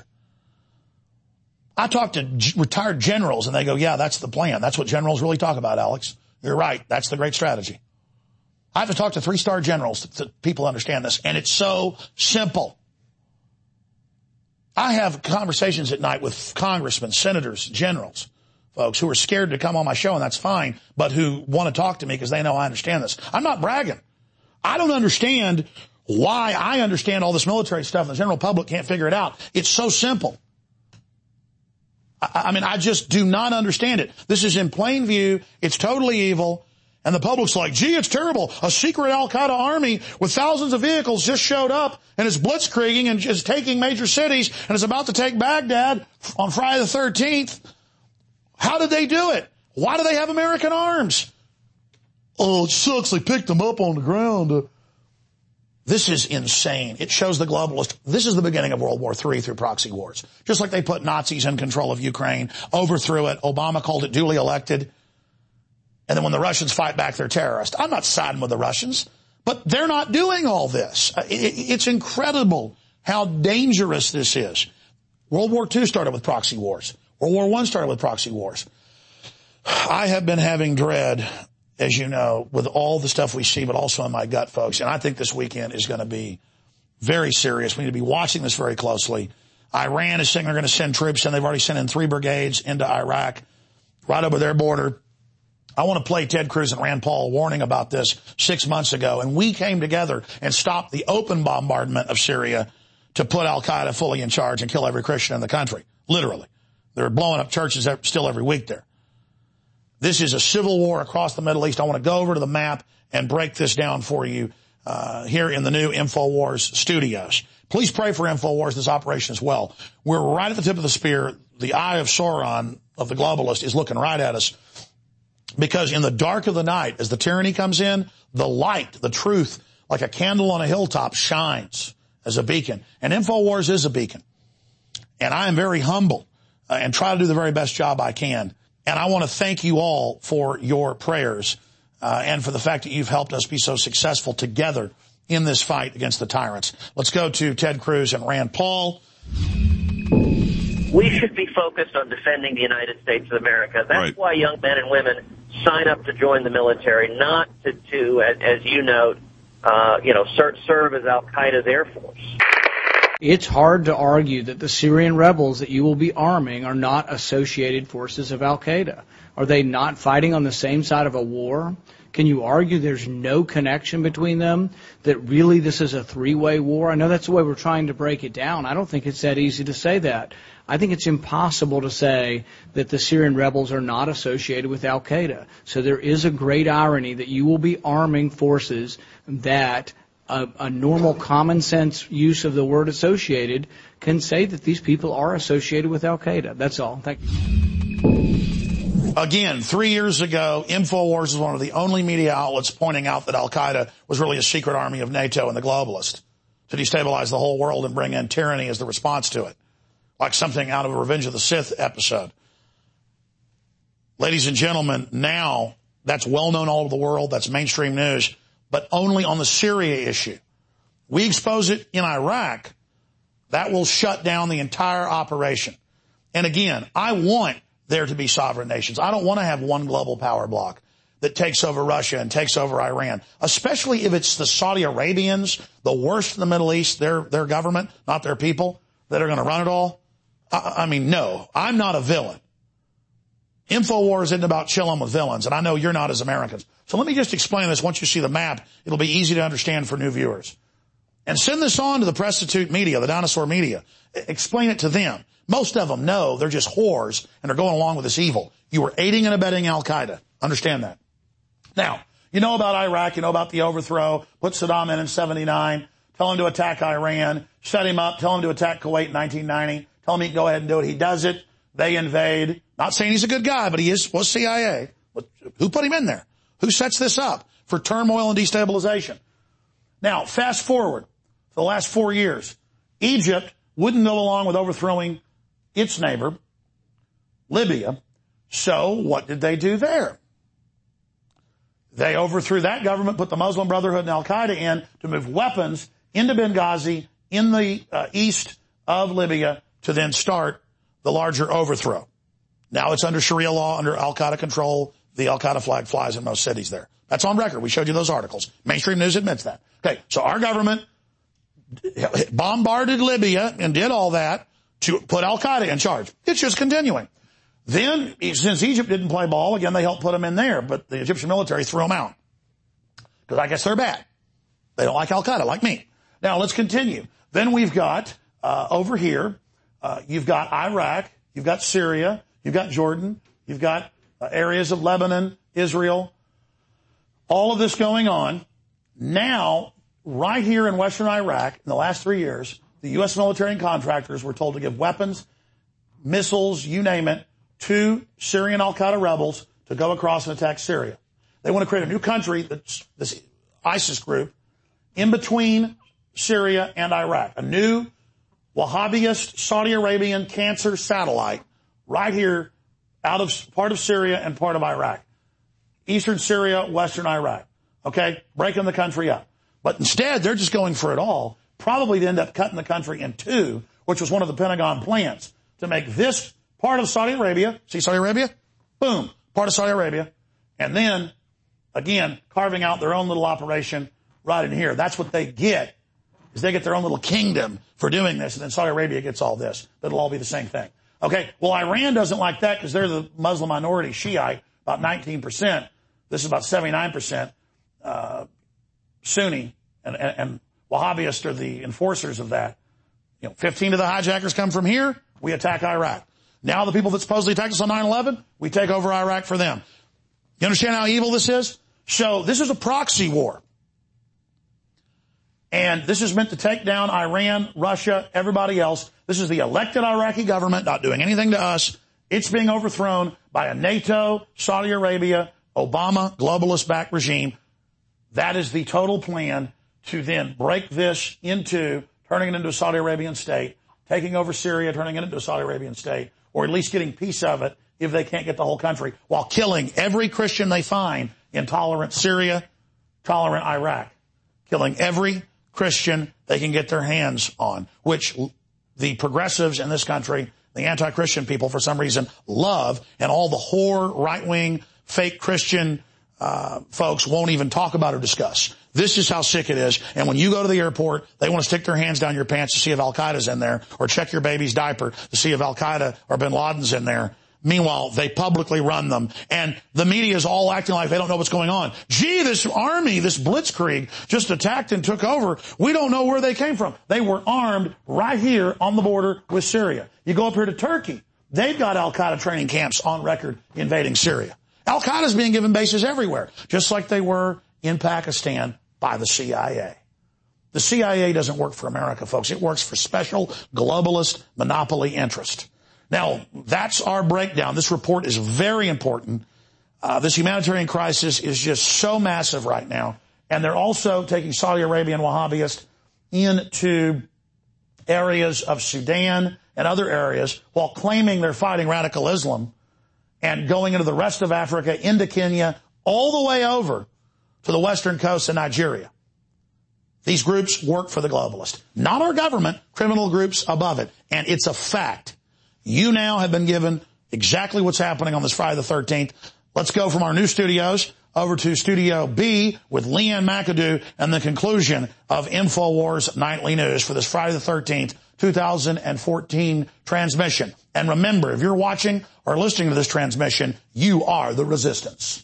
I talk to g- retired generals and they go, yeah, that's the plan. That's what generals really talk about, Alex. You're right. That's the great strategy. I have to talk to three-star generals to, to people understand this, and it's so simple. I have conversations at night with congressmen, senators, generals, folks who are scared to come on my show, and that's fine, but who want to talk to me because they know I understand this. I'm not bragging. I don't understand why I understand all this military stuff and the general public can't figure it out. It's so simple. I, I mean, I just do not understand it. This is in plain view. It's totally evil. And the public's like, gee, it's terrible. A secret Al-Qaeda army with thousands of vehicles just showed up and is blitzkrieging and is taking major cities and is about to take Baghdad on Friday the thirteenth. How did they do it? Why do they have American arms? Oh, it sucks. They picked them up on the ground. This is insane. It shows the globalist. This is the beginning of World War Three through proxy wars. Just like they put Nazis in control of Ukraine, overthrew it. Obama called it duly elected. And then when the Russians fight back, they're terrorists. I'm not siding with the Russians, but they're not doing all this. It's incredible how dangerous this is. World War Two started with proxy wars. World War One started with proxy wars. I have been having dread, as you know, with all the stuff we see, but also in my gut, folks. And I think this weekend is going to be very serious. We need to be watching this very closely. Iran is saying they're going to send troops in. They've already sent in three brigades into Iraq, right over their border. I want to play Ted Cruz and Rand Paul warning about this six months ago. And we came together and stopped the open bombardment of Syria to put Al-Qaeda fully in charge and kill every Christian in the country. Literally. They're blowing up churches still every week there. This is a civil war across the Middle East. I want to go over to the map and break this down for you uh, here in the new InfoWars studios. Please pray for InfoWars, this operation as well. We're right at the tip of the spear. The eye of Sauron, of the globalist, is looking right at us. Because in the dark of the night, as the tyranny comes in, the light, the truth, like a candle on a hilltop, shines as a beacon. And InfoWars is a beacon. And I am very humble uh, and try to do the very best job I can. And I want to thank you all for your prayers uh, and for the fact that you've helped us be so successful together in this fight against the tyrants. Let's go to Ted Cruz and Rand Paul. We should be focused on defending the United States of America. That's right. Why young men and women sign up to join the military, not to, to as, as you note, uh, you know, serve, serve as Al-Qaeda's Air Force. It's hard to argue that the Syrian rebels that you will be arming are not associated forces of Al-Qaeda. Are they not fighting on the same side of a war? Can you argue there's no connection between them, that really this is a three-way war? I know that's the way we're trying to break it down. I don't think it's that easy to say that. I think it's impossible to say that the Syrian rebels are not associated with Al-Qaeda. So there is a great irony that you will be arming forces that a, a normal common sense use of the word associated can say that these people are associated with Al-Qaeda. That's all. Thank you. Again, three years ago, InfoWars was one of the only media outlets pointing out that Al-Qaeda was really a secret army of NATO and the globalists to destabilize the whole world and bring in tyranny as the response to it, like something out of a Revenge of the Sith episode. Ladies and gentlemen, now that's well known all over the world. That's mainstream news, but only on the Syria issue. We expose it in Iraq, that will shut down the entire operation. And again, I want there to be sovereign nations. I don't want to have one global power bloc that takes over Russia and takes over Iran, especially if it's the Saudi Arabians, the worst in the Middle East, their, their government, not their people, that are going to run it all. I, I mean, no, I'm not a villain. InfoWars isn't about chilling with villains, and I know you're not as Americans. So let me just explain this. Once you see the map, it'll be easy to understand for new viewers. And send this on to the prostitute media, the dinosaur media. Explain it to them. Most of them know they're just whores and are going along with this evil. You were aiding and abetting Al-Qaeda. Understand that. Now, you know about Iraq, you know about the overthrow, put Saddam in in seventy-nine, tell him to attack Iran, set him up, tell him to attack Kuwait in nineteen ninety, tell him he can go ahead and do it. He does it. They invade. Not saying he's a good guy, but he is, was C I A. Who put him in there? Who sets this up for turmoil and destabilization? Now, fast forward for the last four years. Egypt wouldn't go along with overthrowing its neighbor, Libya. So what did they do there? They overthrew that government, put the Muslim Brotherhood and Al-Qaeda in to move weapons into Benghazi in the uh, east of Libya to then start the larger overthrow. Now it's under Sharia law, under Al-Qaeda control. The Al-Qaeda flag flies in most cities there. That's on record. We showed you those articles. Mainstream news admits that. Okay, so our government bombarded Libya and did all that to put Al-Qaeda in charge. It's just continuing. Then, since Egypt didn't play ball, again, they helped put them in there, but the Egyptian military threw them out. Because I guess they're bad. They don't like Al-Qaeda, like me. Now, let's continue. Then we've got, uh, over here, uh, you've got Iraq, you've got Syria, you've got Jordan, you've got uh, areas of Lebanon, Israel, all of this going on. Now, right here in western Iraq, in the last three years, the U S military and contractors were told to give weapons, missiles, you name it, to Syrian Al-Qaeda rebels to go across and attack Syria. They want to create a new country, that's this ISIS group, in between Syria and Iraq. A new Wahhabist Saudi Arabian cancer satellite right here out of part of Syria and part of Iraq. Eastern Syria, western Iraq. Okay? Breaking the country up. But instead, they're just going for it all. Probably to end up cutting the country in two, which was one of the Pentagon plans, to make this part of Saudi Arabia, see Saudi Arabia? Boom, part of Saudi Arabia. And then, again, carving out their own little operation right in here. That's what they get, is they get their own little kingdom for doing this, and then Saudi Arabia gets all this. It'll all be the same thing. Okay, well, Iran doesn't like that because they're the Muslim minority, Shiite, about nineteen percent. This is about seventy-nine percent uh, Sunni, and, and, and Wahhabists are the enforcers of that. You know, fifteen of the hijackers come from here, we attack Iraq. Now the people that supposedly attacked us on nine eleven, we take over Iraq for them. You understand how evil this is? So this is a proxy war. And this is meant to take down Iran, Russia, everybody else. This is the elected Iraqi government not doing anything to us. It's being overthrown by a NATO, Saudi Arabia, Obama, globalist-backed regime. That is the total plan to then break this into turning it into a Saudi Arabian state, taking over Syria, turning it into a Saudi Arabian state, or at least getting piece of it if they can't get the whole country, while killing every Christian they find in tolerant Syria, tolerant Iraq. killing every Christian they can get their hands on, which the progressives in this country, the anti-Christian people, for some reason, love, and all the whore, right-wing, fake Christian uh folks won't even talk about or discuss. This is how sick it is. And when you go to the airport, they want to stick their hands down your pants to see if Al-Qaeda's in there, or check your baby's diaper to see if Al-Qaeda or bin Laden's in there. Meanwhile, they publicly run them. And the media is all acting like they don't know what's going on. Gee, this army, this blitzkrieg, just attacked and took over. We don't know where they came from. They were armed right here on the border with Syria. You go up here to Turkey. They've got Al-Qaeda training camps on record invading Syria. Al-Qaeda's being given bases everywhere, just like they were in Pakistan by the C I A. The C I A doesn't work for America, folks. It works for special globalist monopoly interest. Now, that's our breakdown. This report is very important. Uh, this humanitarian crisis is just so massive right now. And they're also taking Saudi Arabian Wahhabists into areas of Sudan and other areas while claiming they're fighting radical Islam, and going into the rest of Africa, into Kenya, all the way over to the western coast of Nigeria. These groups work for the globalist. Not our government, criminal groups above it. And it's a fact. You now have been given exactly what's happening on this Friday the thirteenth. Let's go from our new studios over to Studio B with Leanne McAdoo and the conclusion of InfoWars Nightly News for this Friday the thirteenth, two thousand fourteen transmission. And remember, if you're watching or listening to this transmission, you are the resistance.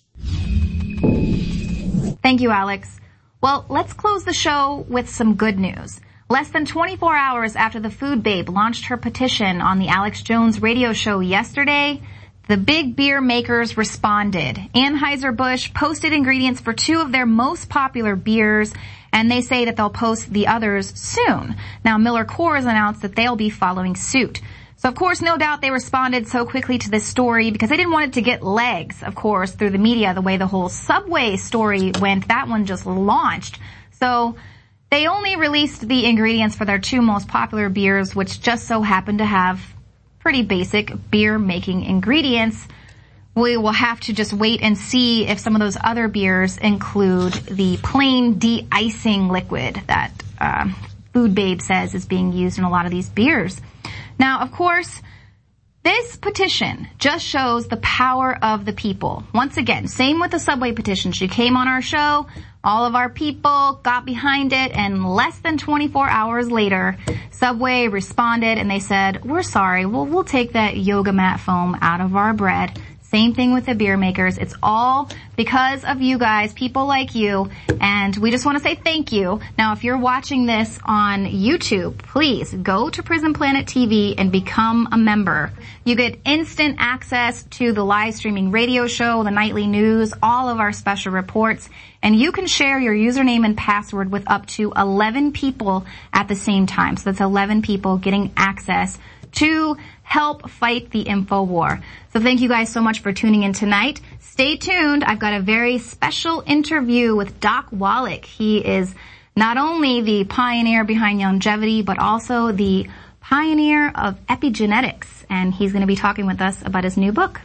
Thank you, Alex. Well, let's close the show with some good news. Less than twenty-four hours after the Food Babe launched her petition on the Alex Jones radio show yesterday, the big beer makers responded. Anheuser-Busch posted ingredients for two of their most popular beers, and they say that they'll post the others soon. Now, Miller Coors announced that they'll be following suit. So, of course, no doubt they responded so quickly to this story because they didn't want it to get legs, of course, through the media, the way the whole Subway story went. That one just launched. So they only released the ingredients for their two most popular beers, which just so happen to have pretty basic beer-making ingredients. We will have to just wait and see if some of those other beers include the plain de-icing liquid that uh, Food Babe says is being used in a lot of these beers. Now, of course, this petition just shows the power of the people. Once again, same with the Subway petition. She came on our show, all of our people got behind it, and less than twenty-four hours later, Subway responded and they said, we're sorry, we'll, we'll take that yoga mat foam out of our bread. Same thing with the beer makers. It's all because of you guys, people like you, and we just want to say thank you. Now, if you're watching this on YouTube, please go to Prison Planet T V and become a member. You get instant access to the live streaming radio show, the nightly news, all of our special reports, and you can share your username and password with up to eleven people at the same time. So that's eleven people getting access to help fight the info war. So thank you guys so much for tuning in tonight. Stay tuned. I've got a very special interview with Doc Wallach. He is not only the pioneer behind longevity, but also the pioneer of epigenetics. And he's going to be talking with us about his new book.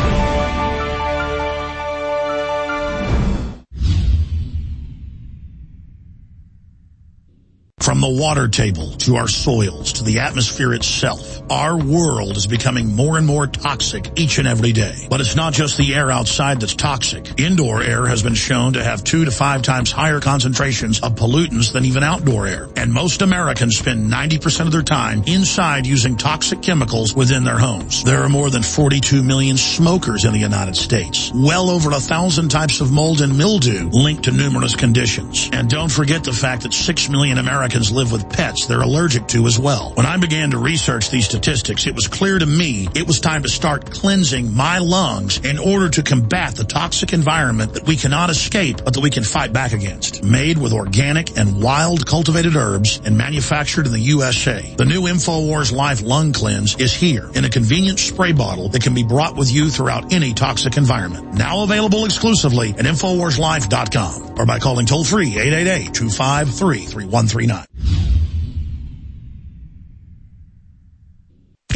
From the water table to our soils to the atmosphere itself, our world is becoming more and more toxic each and every day. But it's not just the air outside that's toxic. Indoor air has been shown to have two to five times higher concentrations of pollutants than even outdoor air. And most Americans spend ninety percent of their time inside using toxic chemicals within their homes. There are more than forty-two million smokers in the United States. Well over a thousand types of mold and mildew linked to numerous conditions. And don't forget the fact that six million Americans live with pets they're allergic to as well. When I began to research these statistics, it was clear to me it was time to start cleansing my lungs in order to combat the toxic environment that we cannot escape but that we can fight back against. Made with organic and wild cultivated herbs and manufactured in the U S A, the new InfoWars Life Lung Cleanse is here in a convenient spray bottle that can be brought with you throughout any toxic environment. Now available exclusively at Infowars Life dot com or by calling toll-free eight eight eight, two five three, three one three nine.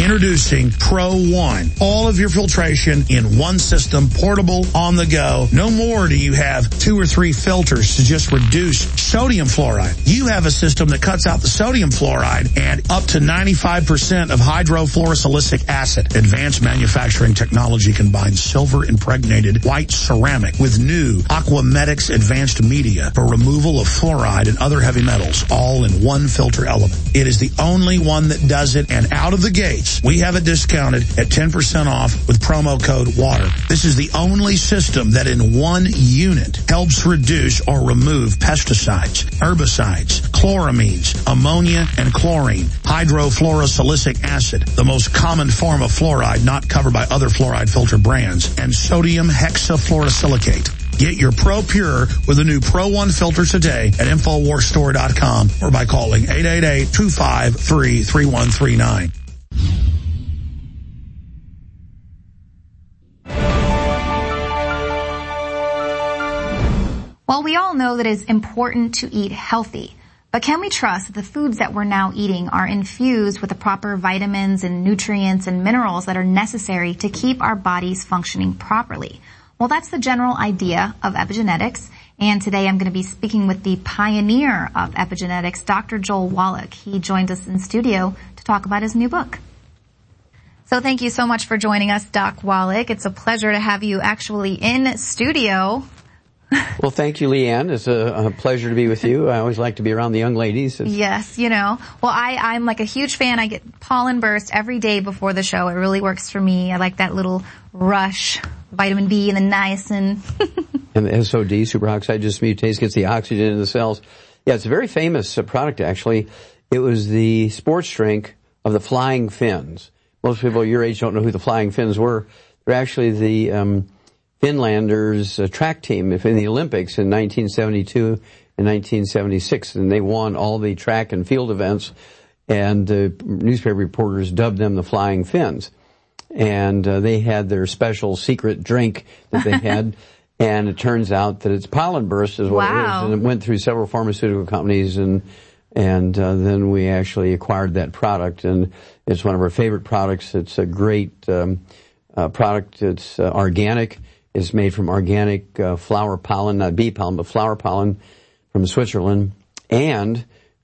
Introducing Pro One. All of your filtration in one system, portable, on the go. No more do you have two or three filters to just reduce sodium fluoride. You have a system that cuts out the sodium fluoride and up to ninety-five percent of hydrofluorosilicic acid. Advanced manufacturing technology combines silver-impregnated white ceramic with new Aquamedics advanced media for removal of fluoride and other heavy metals, all in one filter element. It is the only one that does it, and out of the gates, we have it discounted at ten percent off with promo code WATER. This is the only system that in one unit helps reduce or remove pesticides, herbicides, chloramines, ammonia, and chlorine, hydrofluorosilicic acid, the most common form of fluoride not covered by other fluoride filter brands, and sodium hexafluorosilicate. Get your Pro Pure with a new Pro One filter today at infowars store dot com or by calling eight eight eight, two five three, three one three nine. Well, we all know that it's important to eat healthy, but can we trust that the foods that we're now eating are infused with the proper vitamins and nutrients and minerals that are necessary to keep our bodies functioning properly? Well, that's the general idea of epigenetics, and today I'm going to be speaking with the pioneer of epigenetics, Doctor Joel Wallach. He joined us in studio to talk about his new book. So thank you so much for joining us, Doc Wallach. It's a pleasure to have you actually in studio. Well, thank you, Leanne. It's a, a pleasure to be with you. I always like to be around the young ladies. It's... Yes, you know. Well, I, I'm like a huge fan. I get pollen burst every day before the show. It really works for me. I like that little rush, vitamin B and the niacin. And the S O D, superoxide dismutase, gets the oxygen in the cells. Yeah, it's a very famous uh, product, actually. It was the sports drink of the Flying Finns. Most people your age don't know who the Flying Finns were. They're actually the... Um, Finlanders uh, track team in the Olympics in nineteen seventy-two and nineteen seventy-six, and they won all the track and field events, and uh, newspaper reporters dubbed them the Flying Finns. And uh, they had their special secret drink that they had, and it turns out that it's pollen burst is what wow. it is, and it went through several pharmaceutical companies, and and uh, then we actually acquired that product, and it's one of our favorite products. It's a great um, uh, product. It's uh, organic. It's made from organic uh, flower pollen, not bee pollen, but flower pollen from Switzerland. And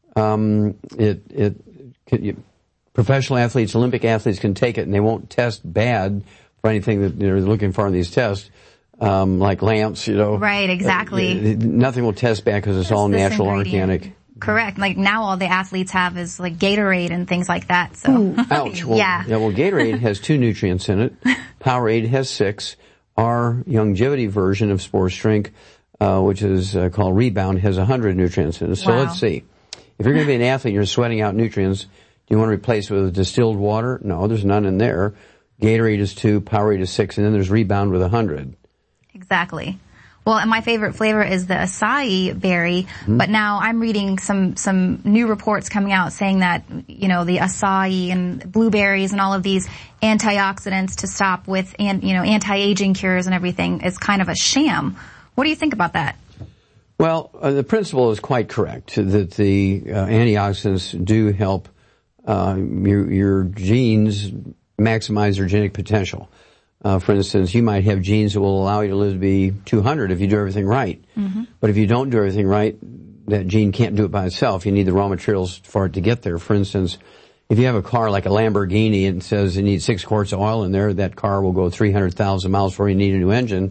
um, it, it, it, professional athletes, Olympic athletes can take it, and they won't test bad for anything that they're looking for in these tests, um, like lamps, you know. Right, exactly. Uh, nothing will test bad because it's all natural, organic. Correct. Like now all the athletes have is like Gatorade and things like that. So. Ooh, ouch. Well, yeah. yeah. Well, Gatorade has two nutrients in it. Powerade has six. Our longevity version of sports drink, uh, which is uh, called Rebound, has one hundred nutrients in it. So wow. let's see. If you're going to be an athlete and you're sweating out nutrients, do you want to replace it with distilled water? No, there's none in there. Gatorade is two, Powerade is six, and then there's Rebound with one hundred. Exactly. Well, and my favorite flavor is the acai berry, mm-hmm. but now I'm reading some, some new reports coming out saying that, you know, the acai and blueberries and all of these antioxidants to stop with, and, you know, anti-aging cures and everything is kind of a sham. What do you think about that? Well, uh, the principle is quite correct that the uh, antioxidants do help uh, your, your genes maximize their genetic potential. Uh, for instance, you might have genes that will allow you to live to be two hundred if you do everything right. Mm-hmm. But if you don't do everything right, that gene can't do it by itself. You need the raw materials for it to get there. For instance, if you have a car like a Lamborghini and it says it needs six quarts of oil in there, that car will go three hundred thousand miles before you need a new engine.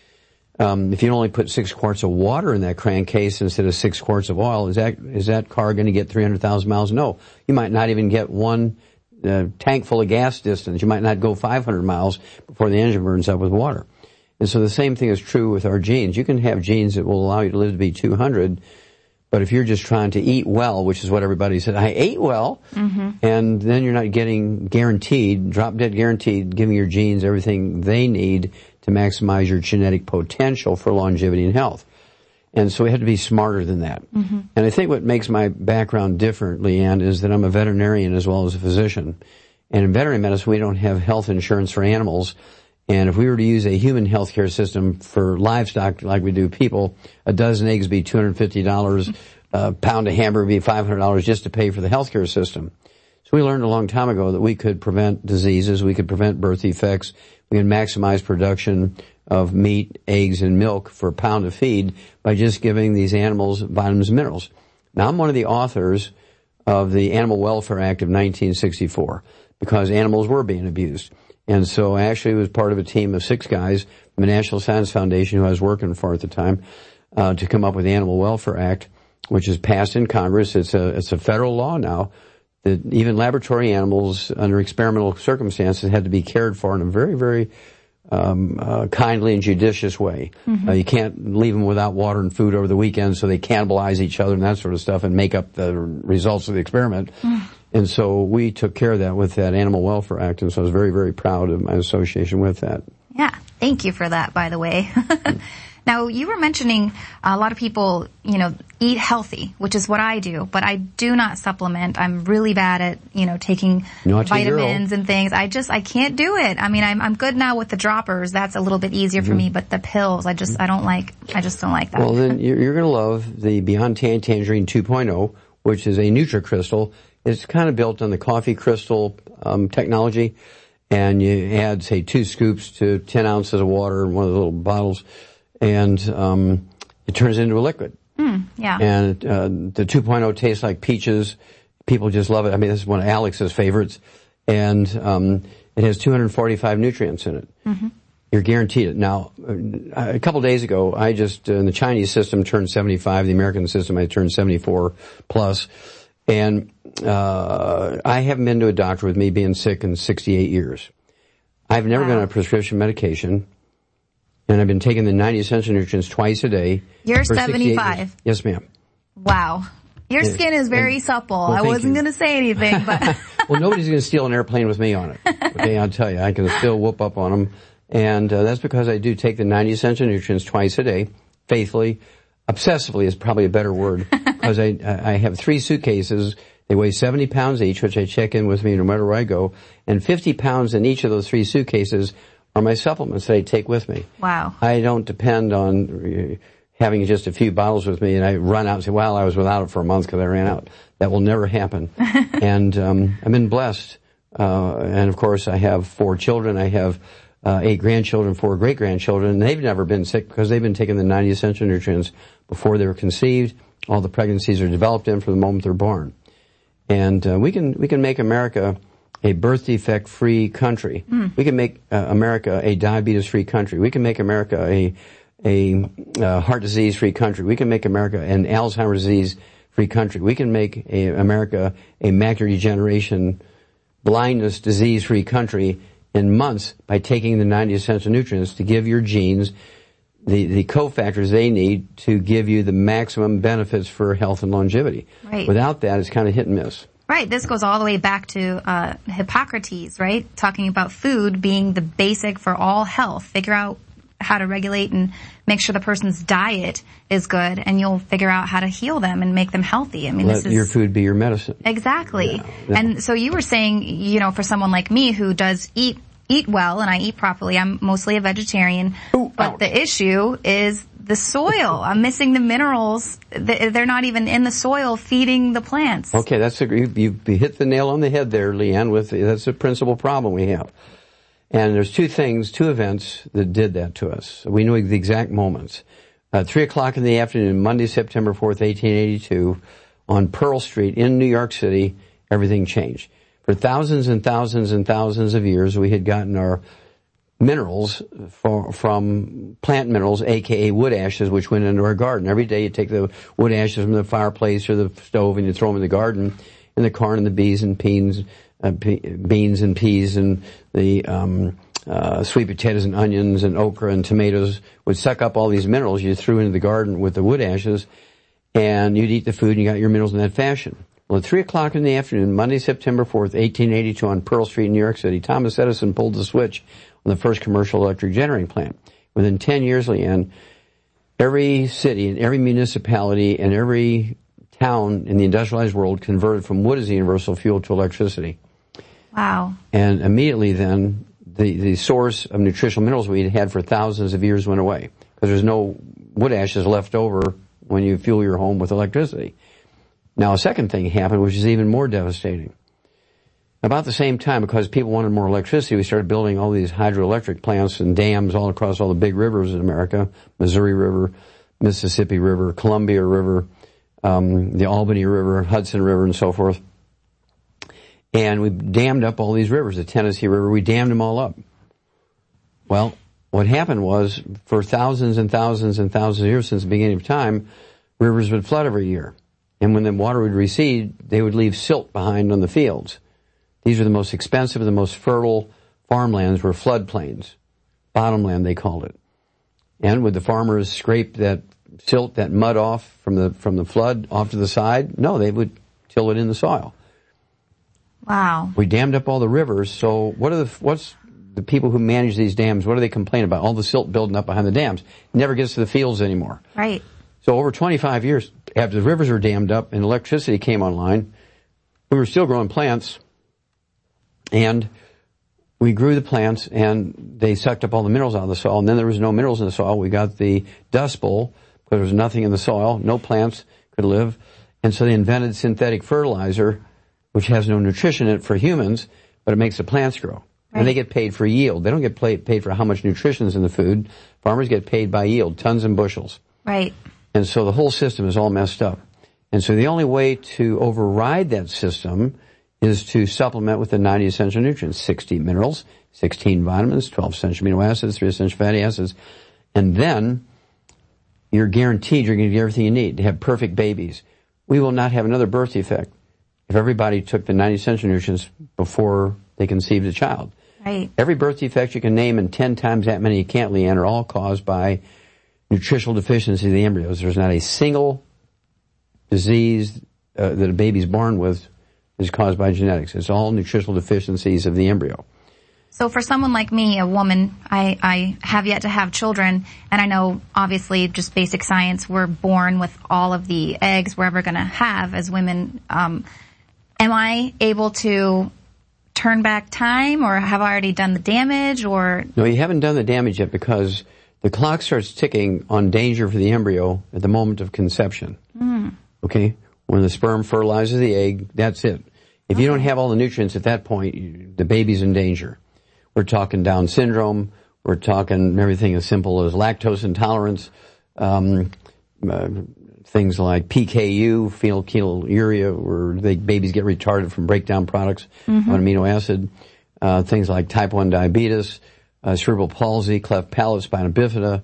Um, if you only put six quarts of water in that crankcase instead of six quarts of oil, is that is that car going to get three hundred thousand miles? No. You might not even get one uh, tank full of gas distance. You might not go five hundred miles before the engine burns up with water. And so the same thing is true with our genes. You can have genes that will allow you to live to be two hundred, but if you're just trying to eat well, which is what everybody said, I ate well, mm-hmm. and then you're not getting guaranteed, drop dead guaranteed, giving your genes everything they need to maximize your genetic potential for longevity and health. And so we have to be smarter than that. Mm-hmm. And I think what makes my background different, Leanne, is that I'm a veterinarian as well as a physician. And in veterinary medicine, we don't have health insurance for animals. And if we were to use a human healthcare system for livestock like we do people, a dozen eggs would be two hundred fifty dollars, a pound of hamburger would be five hundred dollars just to pay for the healthcare system. So we learned a long time ago that we could prevent diseases, we could prevent birth defects, we can maximize production of meat, eggs, and milk for a pound of feed by just giving these animals vitamins and minerals. Now, I'm one of the authors of the Animal Welfare Act of nineteen sixty-four because animals were being abused. And so I actually was part of a team of six guys from the National Science Foundation, who I was working for at the time, uh, to come up with the Animal Welfare Act, which is passed in Congress. It's a, it's a federal law now that even laboratory animals under experimental circumstances had to be cared for in a very, very um, uh, kindly and judicious way. Mm-hmm. Uh, you can't leave them without water and food over the weekend so they cannibalize each other and that sort of stuff and make up the results of the experiment. Mm. And so we took care of that with that Animal Welfare Act, and so I was very, very proud of my association with that. Yeah, thank you for that, by the way. Now, you were mentioning a lot of people, you know, eat healthy, which is what I do, but I do not supplement. I'm really bad at, you know, taking Naughty vitamins girl. and things. I just, I can't do it. I mean, I'm, I'm good now with the droppers. That's a little bit easier mm-hmm. for me, but the pills, I just, I don't like, I just don't like that. Well, then you're, you're going to love the Beyond Tan Tangerine two point oh, which is a NutriCrystal. It's kind of built on the coffee crystal um, technology, and you add, say, two scoops to ten ounces of water in one of the little bottles, and um, it turns into a liquid. Mm, yeah. And uh, the two point oh tastes like peaches. People just love it. I mean, this is one of Alex's favorites, and um, it has two hundred forty-five nutrients in it. Mm-hmm. You're guaranteed it. Now, a couple of days ago, I just, uh, in the Chinese system, turned seventy-five. The American system, I turned seventy-four plus. And uh I haven't been to a doctor with me being sick in sixty-eight years. I've never wow. been on a prescription medication, and I've been taking the ninety essential nutrients twice a day. You're seventy-five. Yes, ma'am. Wow. Your yeah. skin is very and, supple. Well, I wasn't going to say anything, but... Well, nobody's going to steal an airplane with me on it. Okay, I'll tell you. I can still whoop up on them. And uh, that's because I do take the ninety essential nutrients twice a day, faithfully. Obsessively is probably a better word, because I, I have three suitcases. They weigh seventy pounds each, which I check in with me no matter where I go. And fifty pounds in each of those three suitcases are my supplements that I take with me. Wow. I don't depend on having just a few bottles with me and I run out and say, well, I was without it for a month because I ran out. That will never happen. And um, I've been blessed. Uh, and, of course, I have four children. I have uh, eight grandchildren, four great-grandchildren. And they've never been sick because they've been taking the ninety essential nutrients before they were conceived. All the pregnancies are developed in from the moment they're born. And uh, we can we can make America a birth defect-free country. Mm. We can make uh, America a diabetes-free country. We can make America a a uh, heart disease-free country. We can make America an Alzheimer's disease-free country. We can make a, America a macular degeneration, blindness, disease-free country in months by taking the ninety essential nutrients to give your genes the, the cofactors they need to give you the maximum benefits for health and longevity. Right. Without that, it's kind of hit and miss. Right. This goes all the way back to uh Hippocrates, right? Talking about food being the basic for all health. Figure out how to regulate and make sure the person's diet is good, and you'll figure out how to heal them and make them healthy. I mean, Let this is your food be your medicine. Exactly. Yeah, yeah. And so you were saying, you know, for someone like me who does eat eat well and I eat properly, I'm mostly a vegetarian, Ooh, but ouch. the issue is the soil. I'm missing the minerals. They're not even in the soil feeding the plants. Okay, that's a, you, you hit the nail on the head there, Leanne. With that's the principal problem we have. And there's two things, two events that did that to us. We know the exact moments. Uh, three o'clock in the afternoon, Monday, September fourth, eighteen eighty-two, on Pearl Street in New York City, everything changed. For thousands and thousands and thousands of years, we had gotten our minerals for, from plant minerals, aka wood ashes, which went into our garden. Every day you take the wood ashes from the fireplace or the stove and you throw them in the garden, and the corn and the bees and peas, uh, pe- beans and peas and the um, uh, sweet potatoes and onions and okra and tomatoes would suck up all these minerals you threw into the garden with the wood ashes, and you'd eat the food and you got your minerals in that fashion. Well, at three o'clock in the afternoon, Monday, September fourth, eighteen eighty-two, on Pearl Street in New York City, Thomas Edison pulled the switch on the first commercial electric generating plant. Within ten years, Leanne, every city and every municipality and every town in the industrialized world converted from wood as the universal fuel to electricity. Wow. And immediately then, the, the source of nutritional minerals we had had for thousands of years went away, because there's no wood ashes left over when you fuel your home with electricity. Now, a second thing happened, which is even more devastating. About the same time, because people wanted more electricity, we started building all these hydroelectric plants and dams all across all the big rivers in America, Missouri River, Mississippi River, Columbia River, um, the Albany River, Hudson River, and so forth. And we dammed up all these rivers. The Tennessee River, we dammed them all up. Well, what happened was, for thousands and thousands and thousands of years since the beginning of time, rivers would flood every year. And when the water would recede, they would leave silt behind on the fields. These are the most expensive and the most fertile farmlands were floodplains. Bottomland, they called it. And would the farmers scrape that silt, that mud off from the from the flood off to the side? No, they would till it in the soil. Wow. We dammed up all the rivers, so what are the, what's the people who manage these dams, what do they complain about? All the silt building up behind the dams. It never gets to the fields anymore. Right. So over twenty-five years, after the rivers were dammed up and electricity came online, we were still growing plants. And we grew the plants, and they sucked up all the minerals out of the soil. And then there was no minerals in the soil. We got the Dust Bowl, because there was nothing in the soil. No plants could live. And so they invented synthetic fertilizer, which has no nutrition in it for humans, but it makes the plants grow. Right. And they get paid for yield. They don't get paid for how much nutrition is in the food. Farmers get paid by yield, tons and bushels. Right. And so the whole system is all messed up. And so the only way to override that system is to supplement with the ninety essential nutrients, sixty minerals, sixteen vitamins, twelve essential amino acids, three essential fatty acids, and then you're guaranteed you're going to get everything you need to have perfect babies. We will not have another birth defect if everybody took the ninety essential nutrients before they conceived a child. Right. Every birth defect you can name, and ten times that many you can't, Leanne, are all caused by nutritional deficiency of the embryos. There's not a single disease uh, that a baby's born with is caused by genetics. It's all nutritional deficiencies of the embryo. So for someone like me, a woman, I, I have yet to have children, and I know, obviously, just basic science, we're born with all of the eggs we're ever going to have as women. Um, am I able to turn back time, or have I already done the damage, or? No, you haven't done the damage yet, because the clock starts ticking on danger for the embryo at the moment of conception. Mm. Okay? When the sperm fertilizes the egg, that's it. If you don't have all the nutrients at that point, you, the baby's in danger. We're talking Down syndrome. We're talking everything as simple as lactose intolerance, um, uh, things like P K U, phenylketonuria, where the babies get retarded from breakdown products mm-hmm. of an amino acid, uh, things like type one diabetes, uh, cerebral palsy, cleft palate, spina bifida,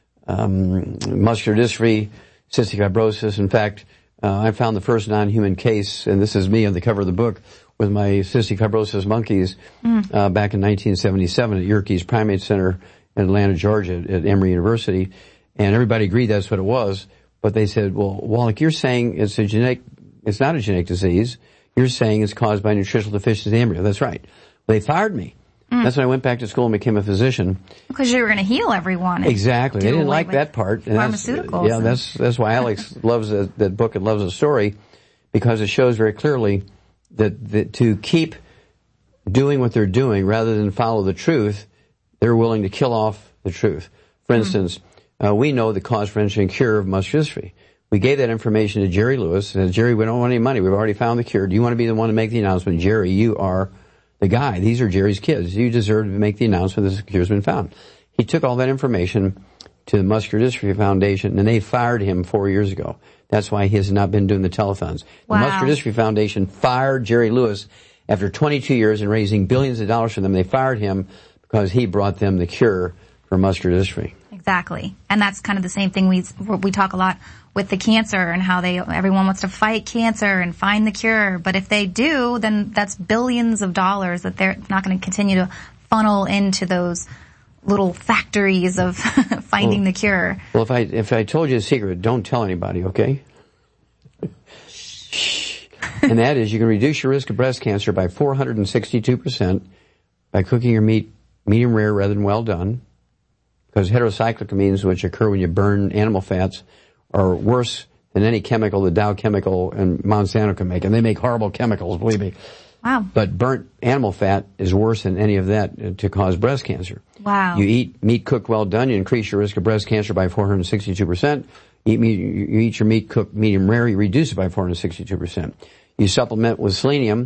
um, muscular dystrophy, cystic fibrosis. In fact, Uh, I found the first non-human case, and this is me on the cover of the book, with my cystic fibrosis monkeys mm. uh, back in nineteen seventy-seven at Yerkes Primate Center in Atlanta, Georgia, at, at Emory University. And everybody agreed that's what it was. But they said, well, Wallach, you're saying it's a genetic, it's not a genetic disease. You're saying it's caused by nutritional deficiency of the embryo. That's right. Well, they fired me. Mm. That's when I went back to school and became a physician. Because you were going to heal everyone. Exactly. They didn't like that part. And pharmaceuticals. That's, yeah, that's that's why Alex loves that, that book and loves the story, because it shows very clearly that, that to keep doing what they're doing rather than follow the truth, they're willing to kill off the truth. For instance, mm. uh, we know the cause, prevention, and cure of muscular dystrophy. We gave that information to Jerry Lewis. And Jerry, we don't want any money. We've already found the cure. Do you want to be the one to make the announcement? Jerry, you are the guy. These are Jerry's kids. You deserve to make the announcement that the cure's been found. He took all that information to the Muscular Dystrophy Foundation, and they fired him four years ago. That's why he has not been doing the telethons. Wow. The Muscular Dystrophy Foundation fired Jerry Lewis after twenty-two years and raising billions of dollars for them. They fired him because he brought them the cure for muscular dystrophy. Exactly. And that's kind of the same thing we we talk a lot with the cancer, and how they everyone wants to fight cancer and find the cure. But if they do, then that's billions of dollars that they're not going to continue to funnel into those little factories of finding well, the cure. Well, if I if I told you a secret, don't tell anybody, okay? And that is, you can reduce your risk of breast cancer by four hundred sixty-two percent by cooking your meat medium rare rather than well done. Because heterocyclic amines, which occur when you burn animal fats, are worse than any chemical the Dow Chemical and Monsanto can make. And they make horrible chemicals, believe me. Wow. But burnt animal fat is worse than any of that to cause breast cancer. Wow. You eat meat cooked well done, you increase your risk of breast cancer by four hundred sixty-two percent. Eat meat, you eat your meat cooked medium rare, you reduce it by four hundred sixty-two percent. You supplement with selenium,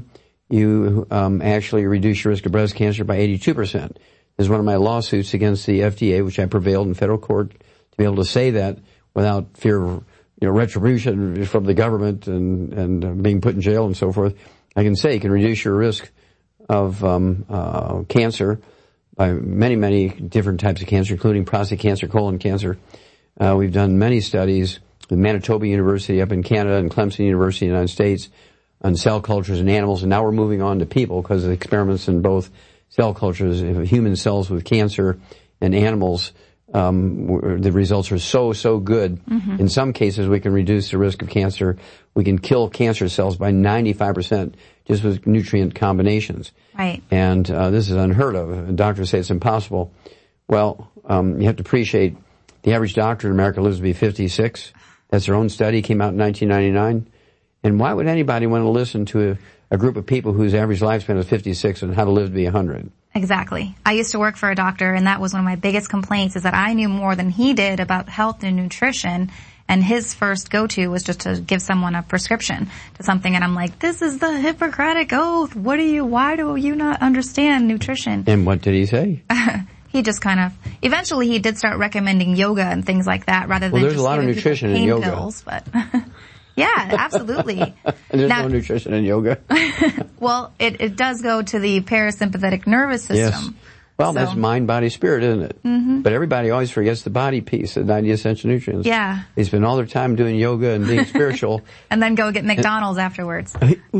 you um, actually reduce your risk of breast cancer by eighty-two percent. This is one of my lawsuits against the F D A, which I prevailed in federal court to be able to say that without fear of, you know, retribution from the government and, and uh, being put in jail and so forth. I can say you can reduce your risk of um, uh, cancer by many, many different types of cancer, including prostate cancer, colon cancer. Uh, we've done many studies with Manitoba University up in Canada and Clemson University in the United States on cell cultures in animals, and now we're moving on to people because of experiments in both cell cultures, human cells with cancer and animals. Um, the results are so, so good. Mm-hmm. In some cases, we can reduce the risk of cancer. We can kill cancer cells by ninety-five percent just with nutrient combinations. Right. And uh, this is unheard of. Doctors say it's impossible. Well, um, you have to appreciate the average doctor in America lives to be fifty-six. That's their own study, came out in nineteen ninety-nine. And why would anybody want to listen to a, a group of people whose average lifespan is fifty-six and how to live to be one hundred? Exactly. I used to work for a doctor, and that was one of my biggest complaints, is that I knew more than he did about health and nutrition, and his first go-to was just to give someone a prescription to something, and I'm like, this is the Hippocratic Oath. What do you, why do you not understand nutrition? And what did he say? He just kind of, eventually he did start recommending yoga and things like that rather than well, there's just a lot of nutrition in yoga. Pills, but yeah, absolutely. There's now, no nutrition in yoga. Well, it, it does go to the parasympathetic nervous system. Yes. Well, so. That's mind, body, spirit, isn't it? Mm-hmm. But everybody always forgets the body piece, the ninety essential nutrients. Yeah. They spend all their time doing yoga and being spiritual. And then go get McDonald's afterwards.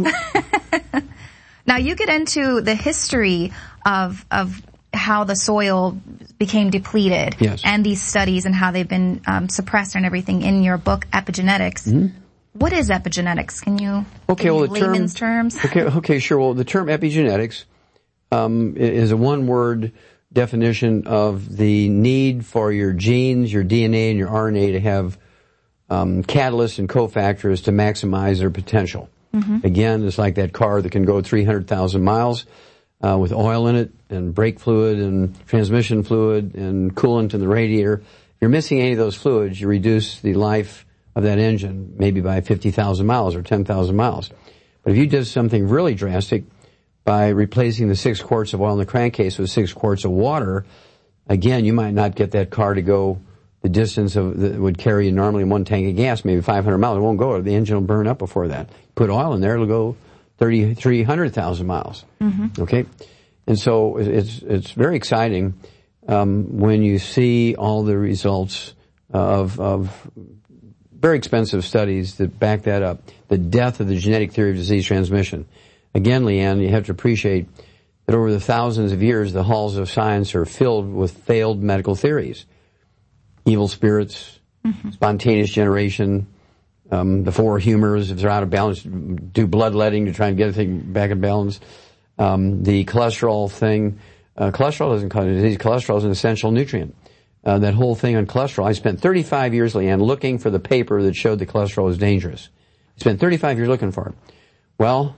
Now, you get into the history of of how the soil became depleted. Yes. And these studies and how they've been um, suppressed and everything in your book, Epigenetics. Mm-hmm. What is epigenetics? Can you okay, give well, me the layman's term, terms? Okay, okay, sure. Well, the term epigenetics um, is a one-word definition of the need for your genes, your D N A, and your R N A to have um, catalysts and cofactors to maximize their potential. Mm-hmm. Again, it's like that car that can go three hundred thousand miles uh, with oil in it and brake fluid and transmission fluid and coolant in the radiator. If you're missing any of those fluids, you reduce the life of that engine, maybe by fifty thousand miles or ten thousand miles. But if you did something really drastic by replacing the six quarts of oil in the crankcase with six quarts of water, again, you might not get that car to go the distance of that would carry you normally in one tank of gas, maybe five hundred miles. It won't go. The engine will burn up before that. Put oil in there, it'll go thirty, three hundred thousand miles. Mm-hmm. Okay? And so it's, it's very exciting, um, when you see all the results of, of very expensive studies that back that up. The death of the genetic theory of disease transmission. Again, Leanne, you have to appreciate that over the thousands of years, the halls of science are filled with failed medical theories. Evil spirits, mm-hmm. spontaneous generation, um, the four humors, if they're out of balance, do bloodletting to try and get everything back in balance. Um, the cholesterol thing, uh, cholesterol doesn't cause disease. Cholesterol is an essential nutrient. Uh, that whole thing on cholesterol. I spent thirty-five years, Leanne, looking for the paper that showed that cholesterol was dangerous. I spent thirty-five years looking for it. Well,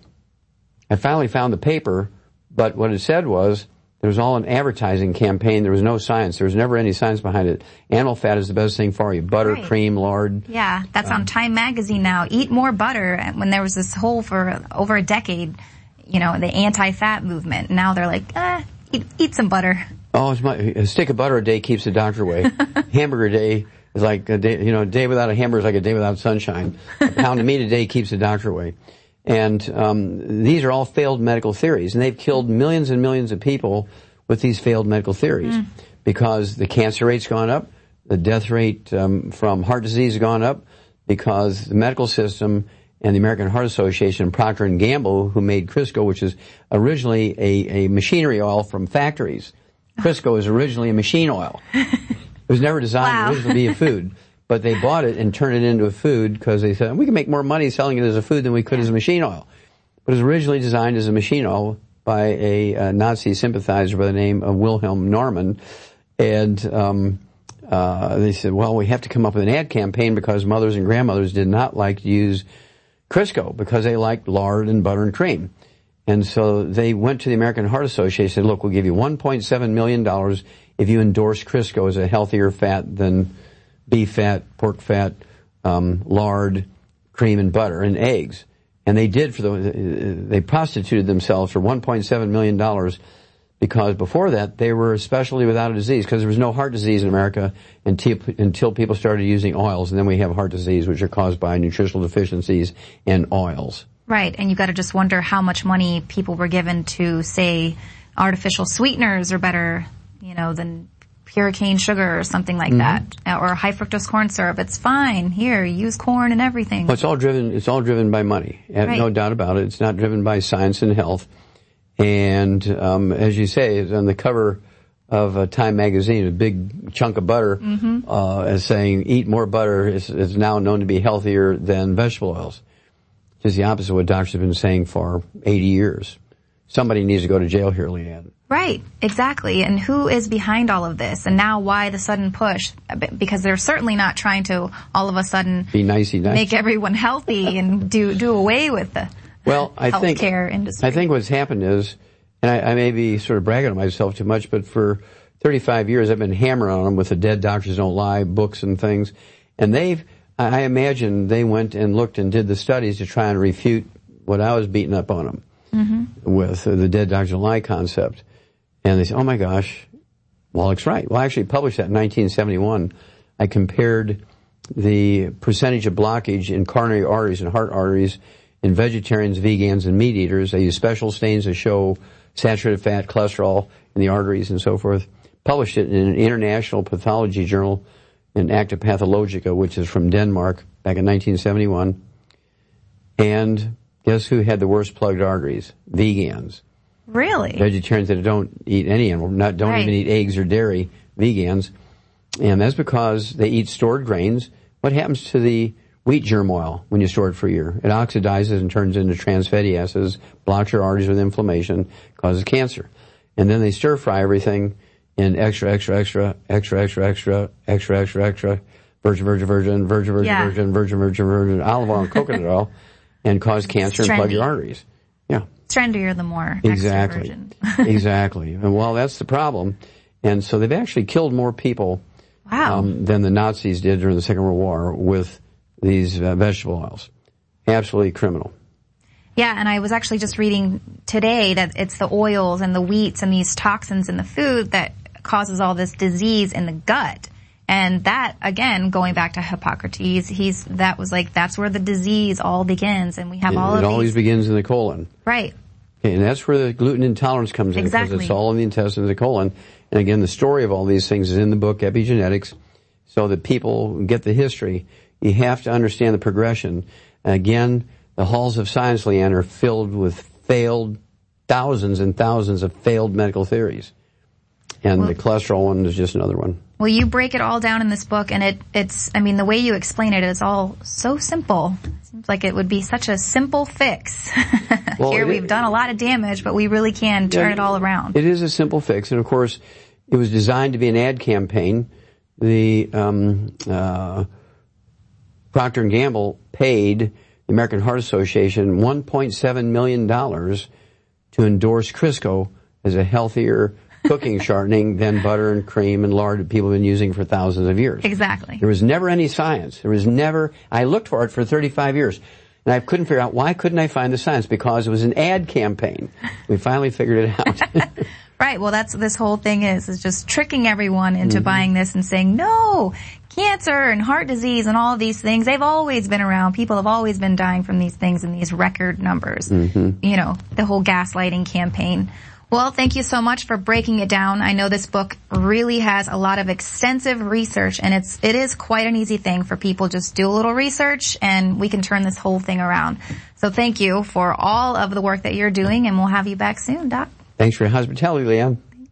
I finally found the paper, but what it said was there was all an advertising campaign. There was no science. There was never any science behind it. Animal fat is the best thing for you. Butter, right. Cream, lard. Yeah, that's um, on Time Magazine now. Eat more butter. When there was this whole, for over a decade, you know, the anti-fat movement. Now they're like, eh, eat, eat some butter. Oh, it's my, a stick of butter a day keeps the doctor away. Hamburger a day is like a day, you know, a day without a hamburger is like a day without sunshine. A pound of meat a day keeps the doctor away. And um, these are all failed medical theories, and they've killed millions and millions of people with these failed medical theories mm. because the cancer rate's gone up, the death rate um, from heart disease has gone up because the medical system and the American Heart Association and Procter and Gamble, who made Crisco, which is originally a, a machinery oil from factories. Crisco is originally a machine oil. It was never designed wow. originally to be a food. But they bought it and turned it into a food because they said, we can make more money selling it as a food than we could as a machine oil. But it was originally designed as a machine oil by a, a Nazi sympathizer by the name of Wilhelm Norman. And um, uh, they said, well, we have to come up with an ad campaign because mothers and grandmothers did not like to use Crisco because they liked lard and butter and cream. And so they went to the American Heart Association and said, look, we'll give you one point seven million dollars if you endorse Crisco as a healthier fat than beef fat, pork fat, um, lard, cream, and butter, and eggs. And they did for the, they prostituted themselves for one point seven million dollars because before that they were a specialty without a disease because there was no heart disease in America until, until people started using oils. And then we have heart disease, which are caused by nutritional deficiencies in oils. Right. And you've got to just wonder how much money people were given to, say, artificial sweeteners are better, you know, than pure cane sugar or something like mm-hmm. that, or high fructose corn syrup. It's fine. Here, use corn and everything. Well, it's all driven. It's all driven by money. I have right. no doubt about it. It's not driven by science and health. And um, as you say, it's on the cover of uh, Time magazine, a big chunk of butter, mm-hmm. uh, as saying, "Eat more butter." is, is now known to be healthier than vegetable oils. Which is the opposite of what doctors have been saying for eighty years. Somebody needs to go to jail here, Leanne. Right, exactly. And who is behind all of this? And now why the sudden push? Because they're certainly not trying to all of a sudden be nicey nice. Make everyone healthy and do do away with the well, I think, healthcare industry. I think what's happened is, and I, I may be sort of bragging on myself too much, but for thirty-five years I've been hammering on them with the Dead Doctors Don't Lie books and things. And they've, I imagine they went and looked and did the studies to try and refute what I was beating up on them mm-hmm. with uh, the Dead Doctors Don't Lie concept. And they said, oh my gosh, Wallach's right. Well, I actually published that in nineteen seventy-one. I compared the percentage of blockage in coronary arteries and heart arteries in vegetarians, vegans, and meat eaters. I used special stains to show saturated fat, cholesterol in the arteries and so forth. Published it in an international pathology journal in Acta Pathologica, which is from Denmark, back in nineteen seventy-one. And guess who had the worst plugged arteries? Vegans. Really? Vegetarians that don't eat any animal, not, don't right. even eat eggs or dairy, vegans. And that's because they eat stored grains. What happens to the wheat germ oil when you store it for a year? It oxidizes and turns into trans fatty acids, blocks your arteries with inflammation, causes cancer. And then they stir fry everything in extra, extra, extra, extra, extra, extra, extra, extra, extra, virgin, virgin, virgin, virgin, virgin, yeah. virgin, virgin, virgin, virgin, olive oil and coconut oil, and cause cancer and plug your arteries. Yeah. Trendier the more exactly. extra virgin. Exactly. And well, that's the problem. And so they've actually killed more people wow. um, than the Nazis did during the Second World War with these uh, vegetable oils. Absolutely criminal. Yeah, and I was actually just reading today that it's the oils and the wheats and these toxins in the food that causes all this disease in the gut. And that, again, going back to Hippocrates, he's, that was like, that's where the disease all begins. And we have it, all of it these. It always begins in the colon. Right. Okay, and that's where the gluten intolerance comes in. Exactly. Because it's all in the intestines, the colon. And again, the story of all these things is in the book, Epigenetics, so that people get the history. You have to understand the progression. And again, the halls of science, Leanne, are filled with failed, thousands and thousands of failed medical theories. And well, the cholesterol one is just another one. Well, you break it all down in this book, and it, it's, I mean, the way you explain it is all so simple. It seems like it would be such a simple fix. Well, Here we've is, done a lot of damage, but we really can turn yeah, it all around. It is a simple fix, and of course, it was designed to be an ad campaign. The um, uh, Procter and Gamble paid the American Heart Association one point seven million dollars to endorse Crisco as a healthier cooking shortening than butter and cream and lard that people have been using for thousands of years. Exactly. There was never any science. There was never, I looked for it for thirty-five years. And I couldn't figure out, why couldn't I find the science? Because it was an ad campaign. We finally figured it out. Right. Well, that's, this whole thing is, is just tricking everyone into mm-hmm. buying this and saying, no, cancer and heart disease and all of these things, they've always been around. People have always been dying from these things in these record numbers. Mm-hmm. You know, the whole gaslighting campaign. Well, thank you so much for breaking it down. I know this book really has a lot of extensive research, and it's, it is quite an easy thing for people. Just do a little research and we can turn this whole thing around. So thank you for all of the work that you're doing, and we'll have you back soon, Doc. Thanks for your hospitality, Leanne. Thanks.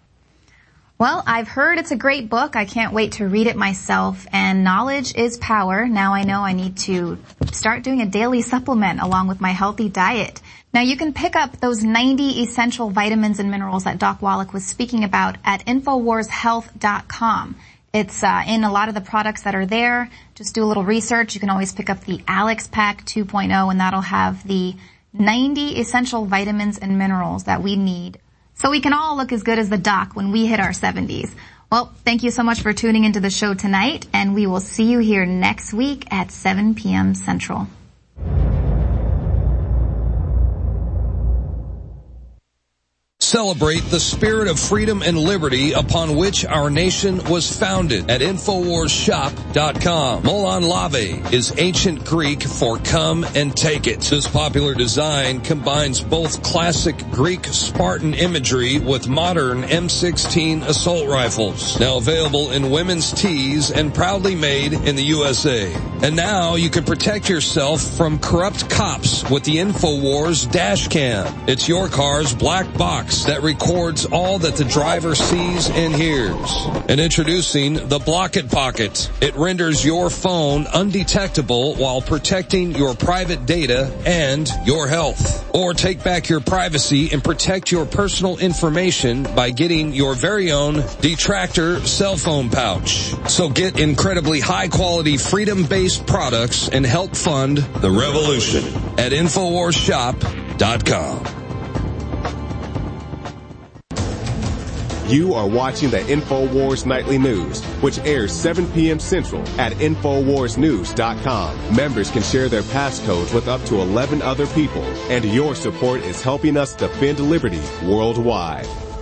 Well, I've heard it's a great book. I can't wait to read it myself. And knowledge is power. Now I know I need to start doing a daily supplement along with my healthy diet. Now you can pick up those ninety essential vitamins and minerals that Doc Wallach was speaking about at infowars health dot com. It's uh, in a lot of the products that are there. Just do a little research. You can always pick up the Alex Pack two point oh, and that'll have the ninety essential vitamins and minerals that we need so we can all look as good as the doc when we hit our seventies. Well, thank you so much for tuning into the show tonight, and we will see you here next week at seven p.m. Central. celebrate the spirit of freedom and liberty upon which our nation was founded at Infowars Shop dot com. Molon Lave is ancient Greek for come and take it. This popular design combines both classic Greek Spartan imagery with modern M sixteen assault rifles. Now available in women's tees and proudly made in the U S A. And now you can protect yourself from corrupt cops with the Infowars dash cam. It's your car's black box that records all that the driver sees and hears. And introducing the Block It Pocket. It renders your phone undetectable while protecting your private data and your health. Or take back your privacy and protect your personal information by getting your very own Detractor cell phone pouch. So get incredibly high quality freedom-based products and help fund the revolution at Infowars Shop dot com. You are watching the InfoWars Nightly News, which airs seven p.m. Central at Infowars News dot com. Members can share their passcodes with up to eleven other people, and your support is helping us defend liberty worldwide.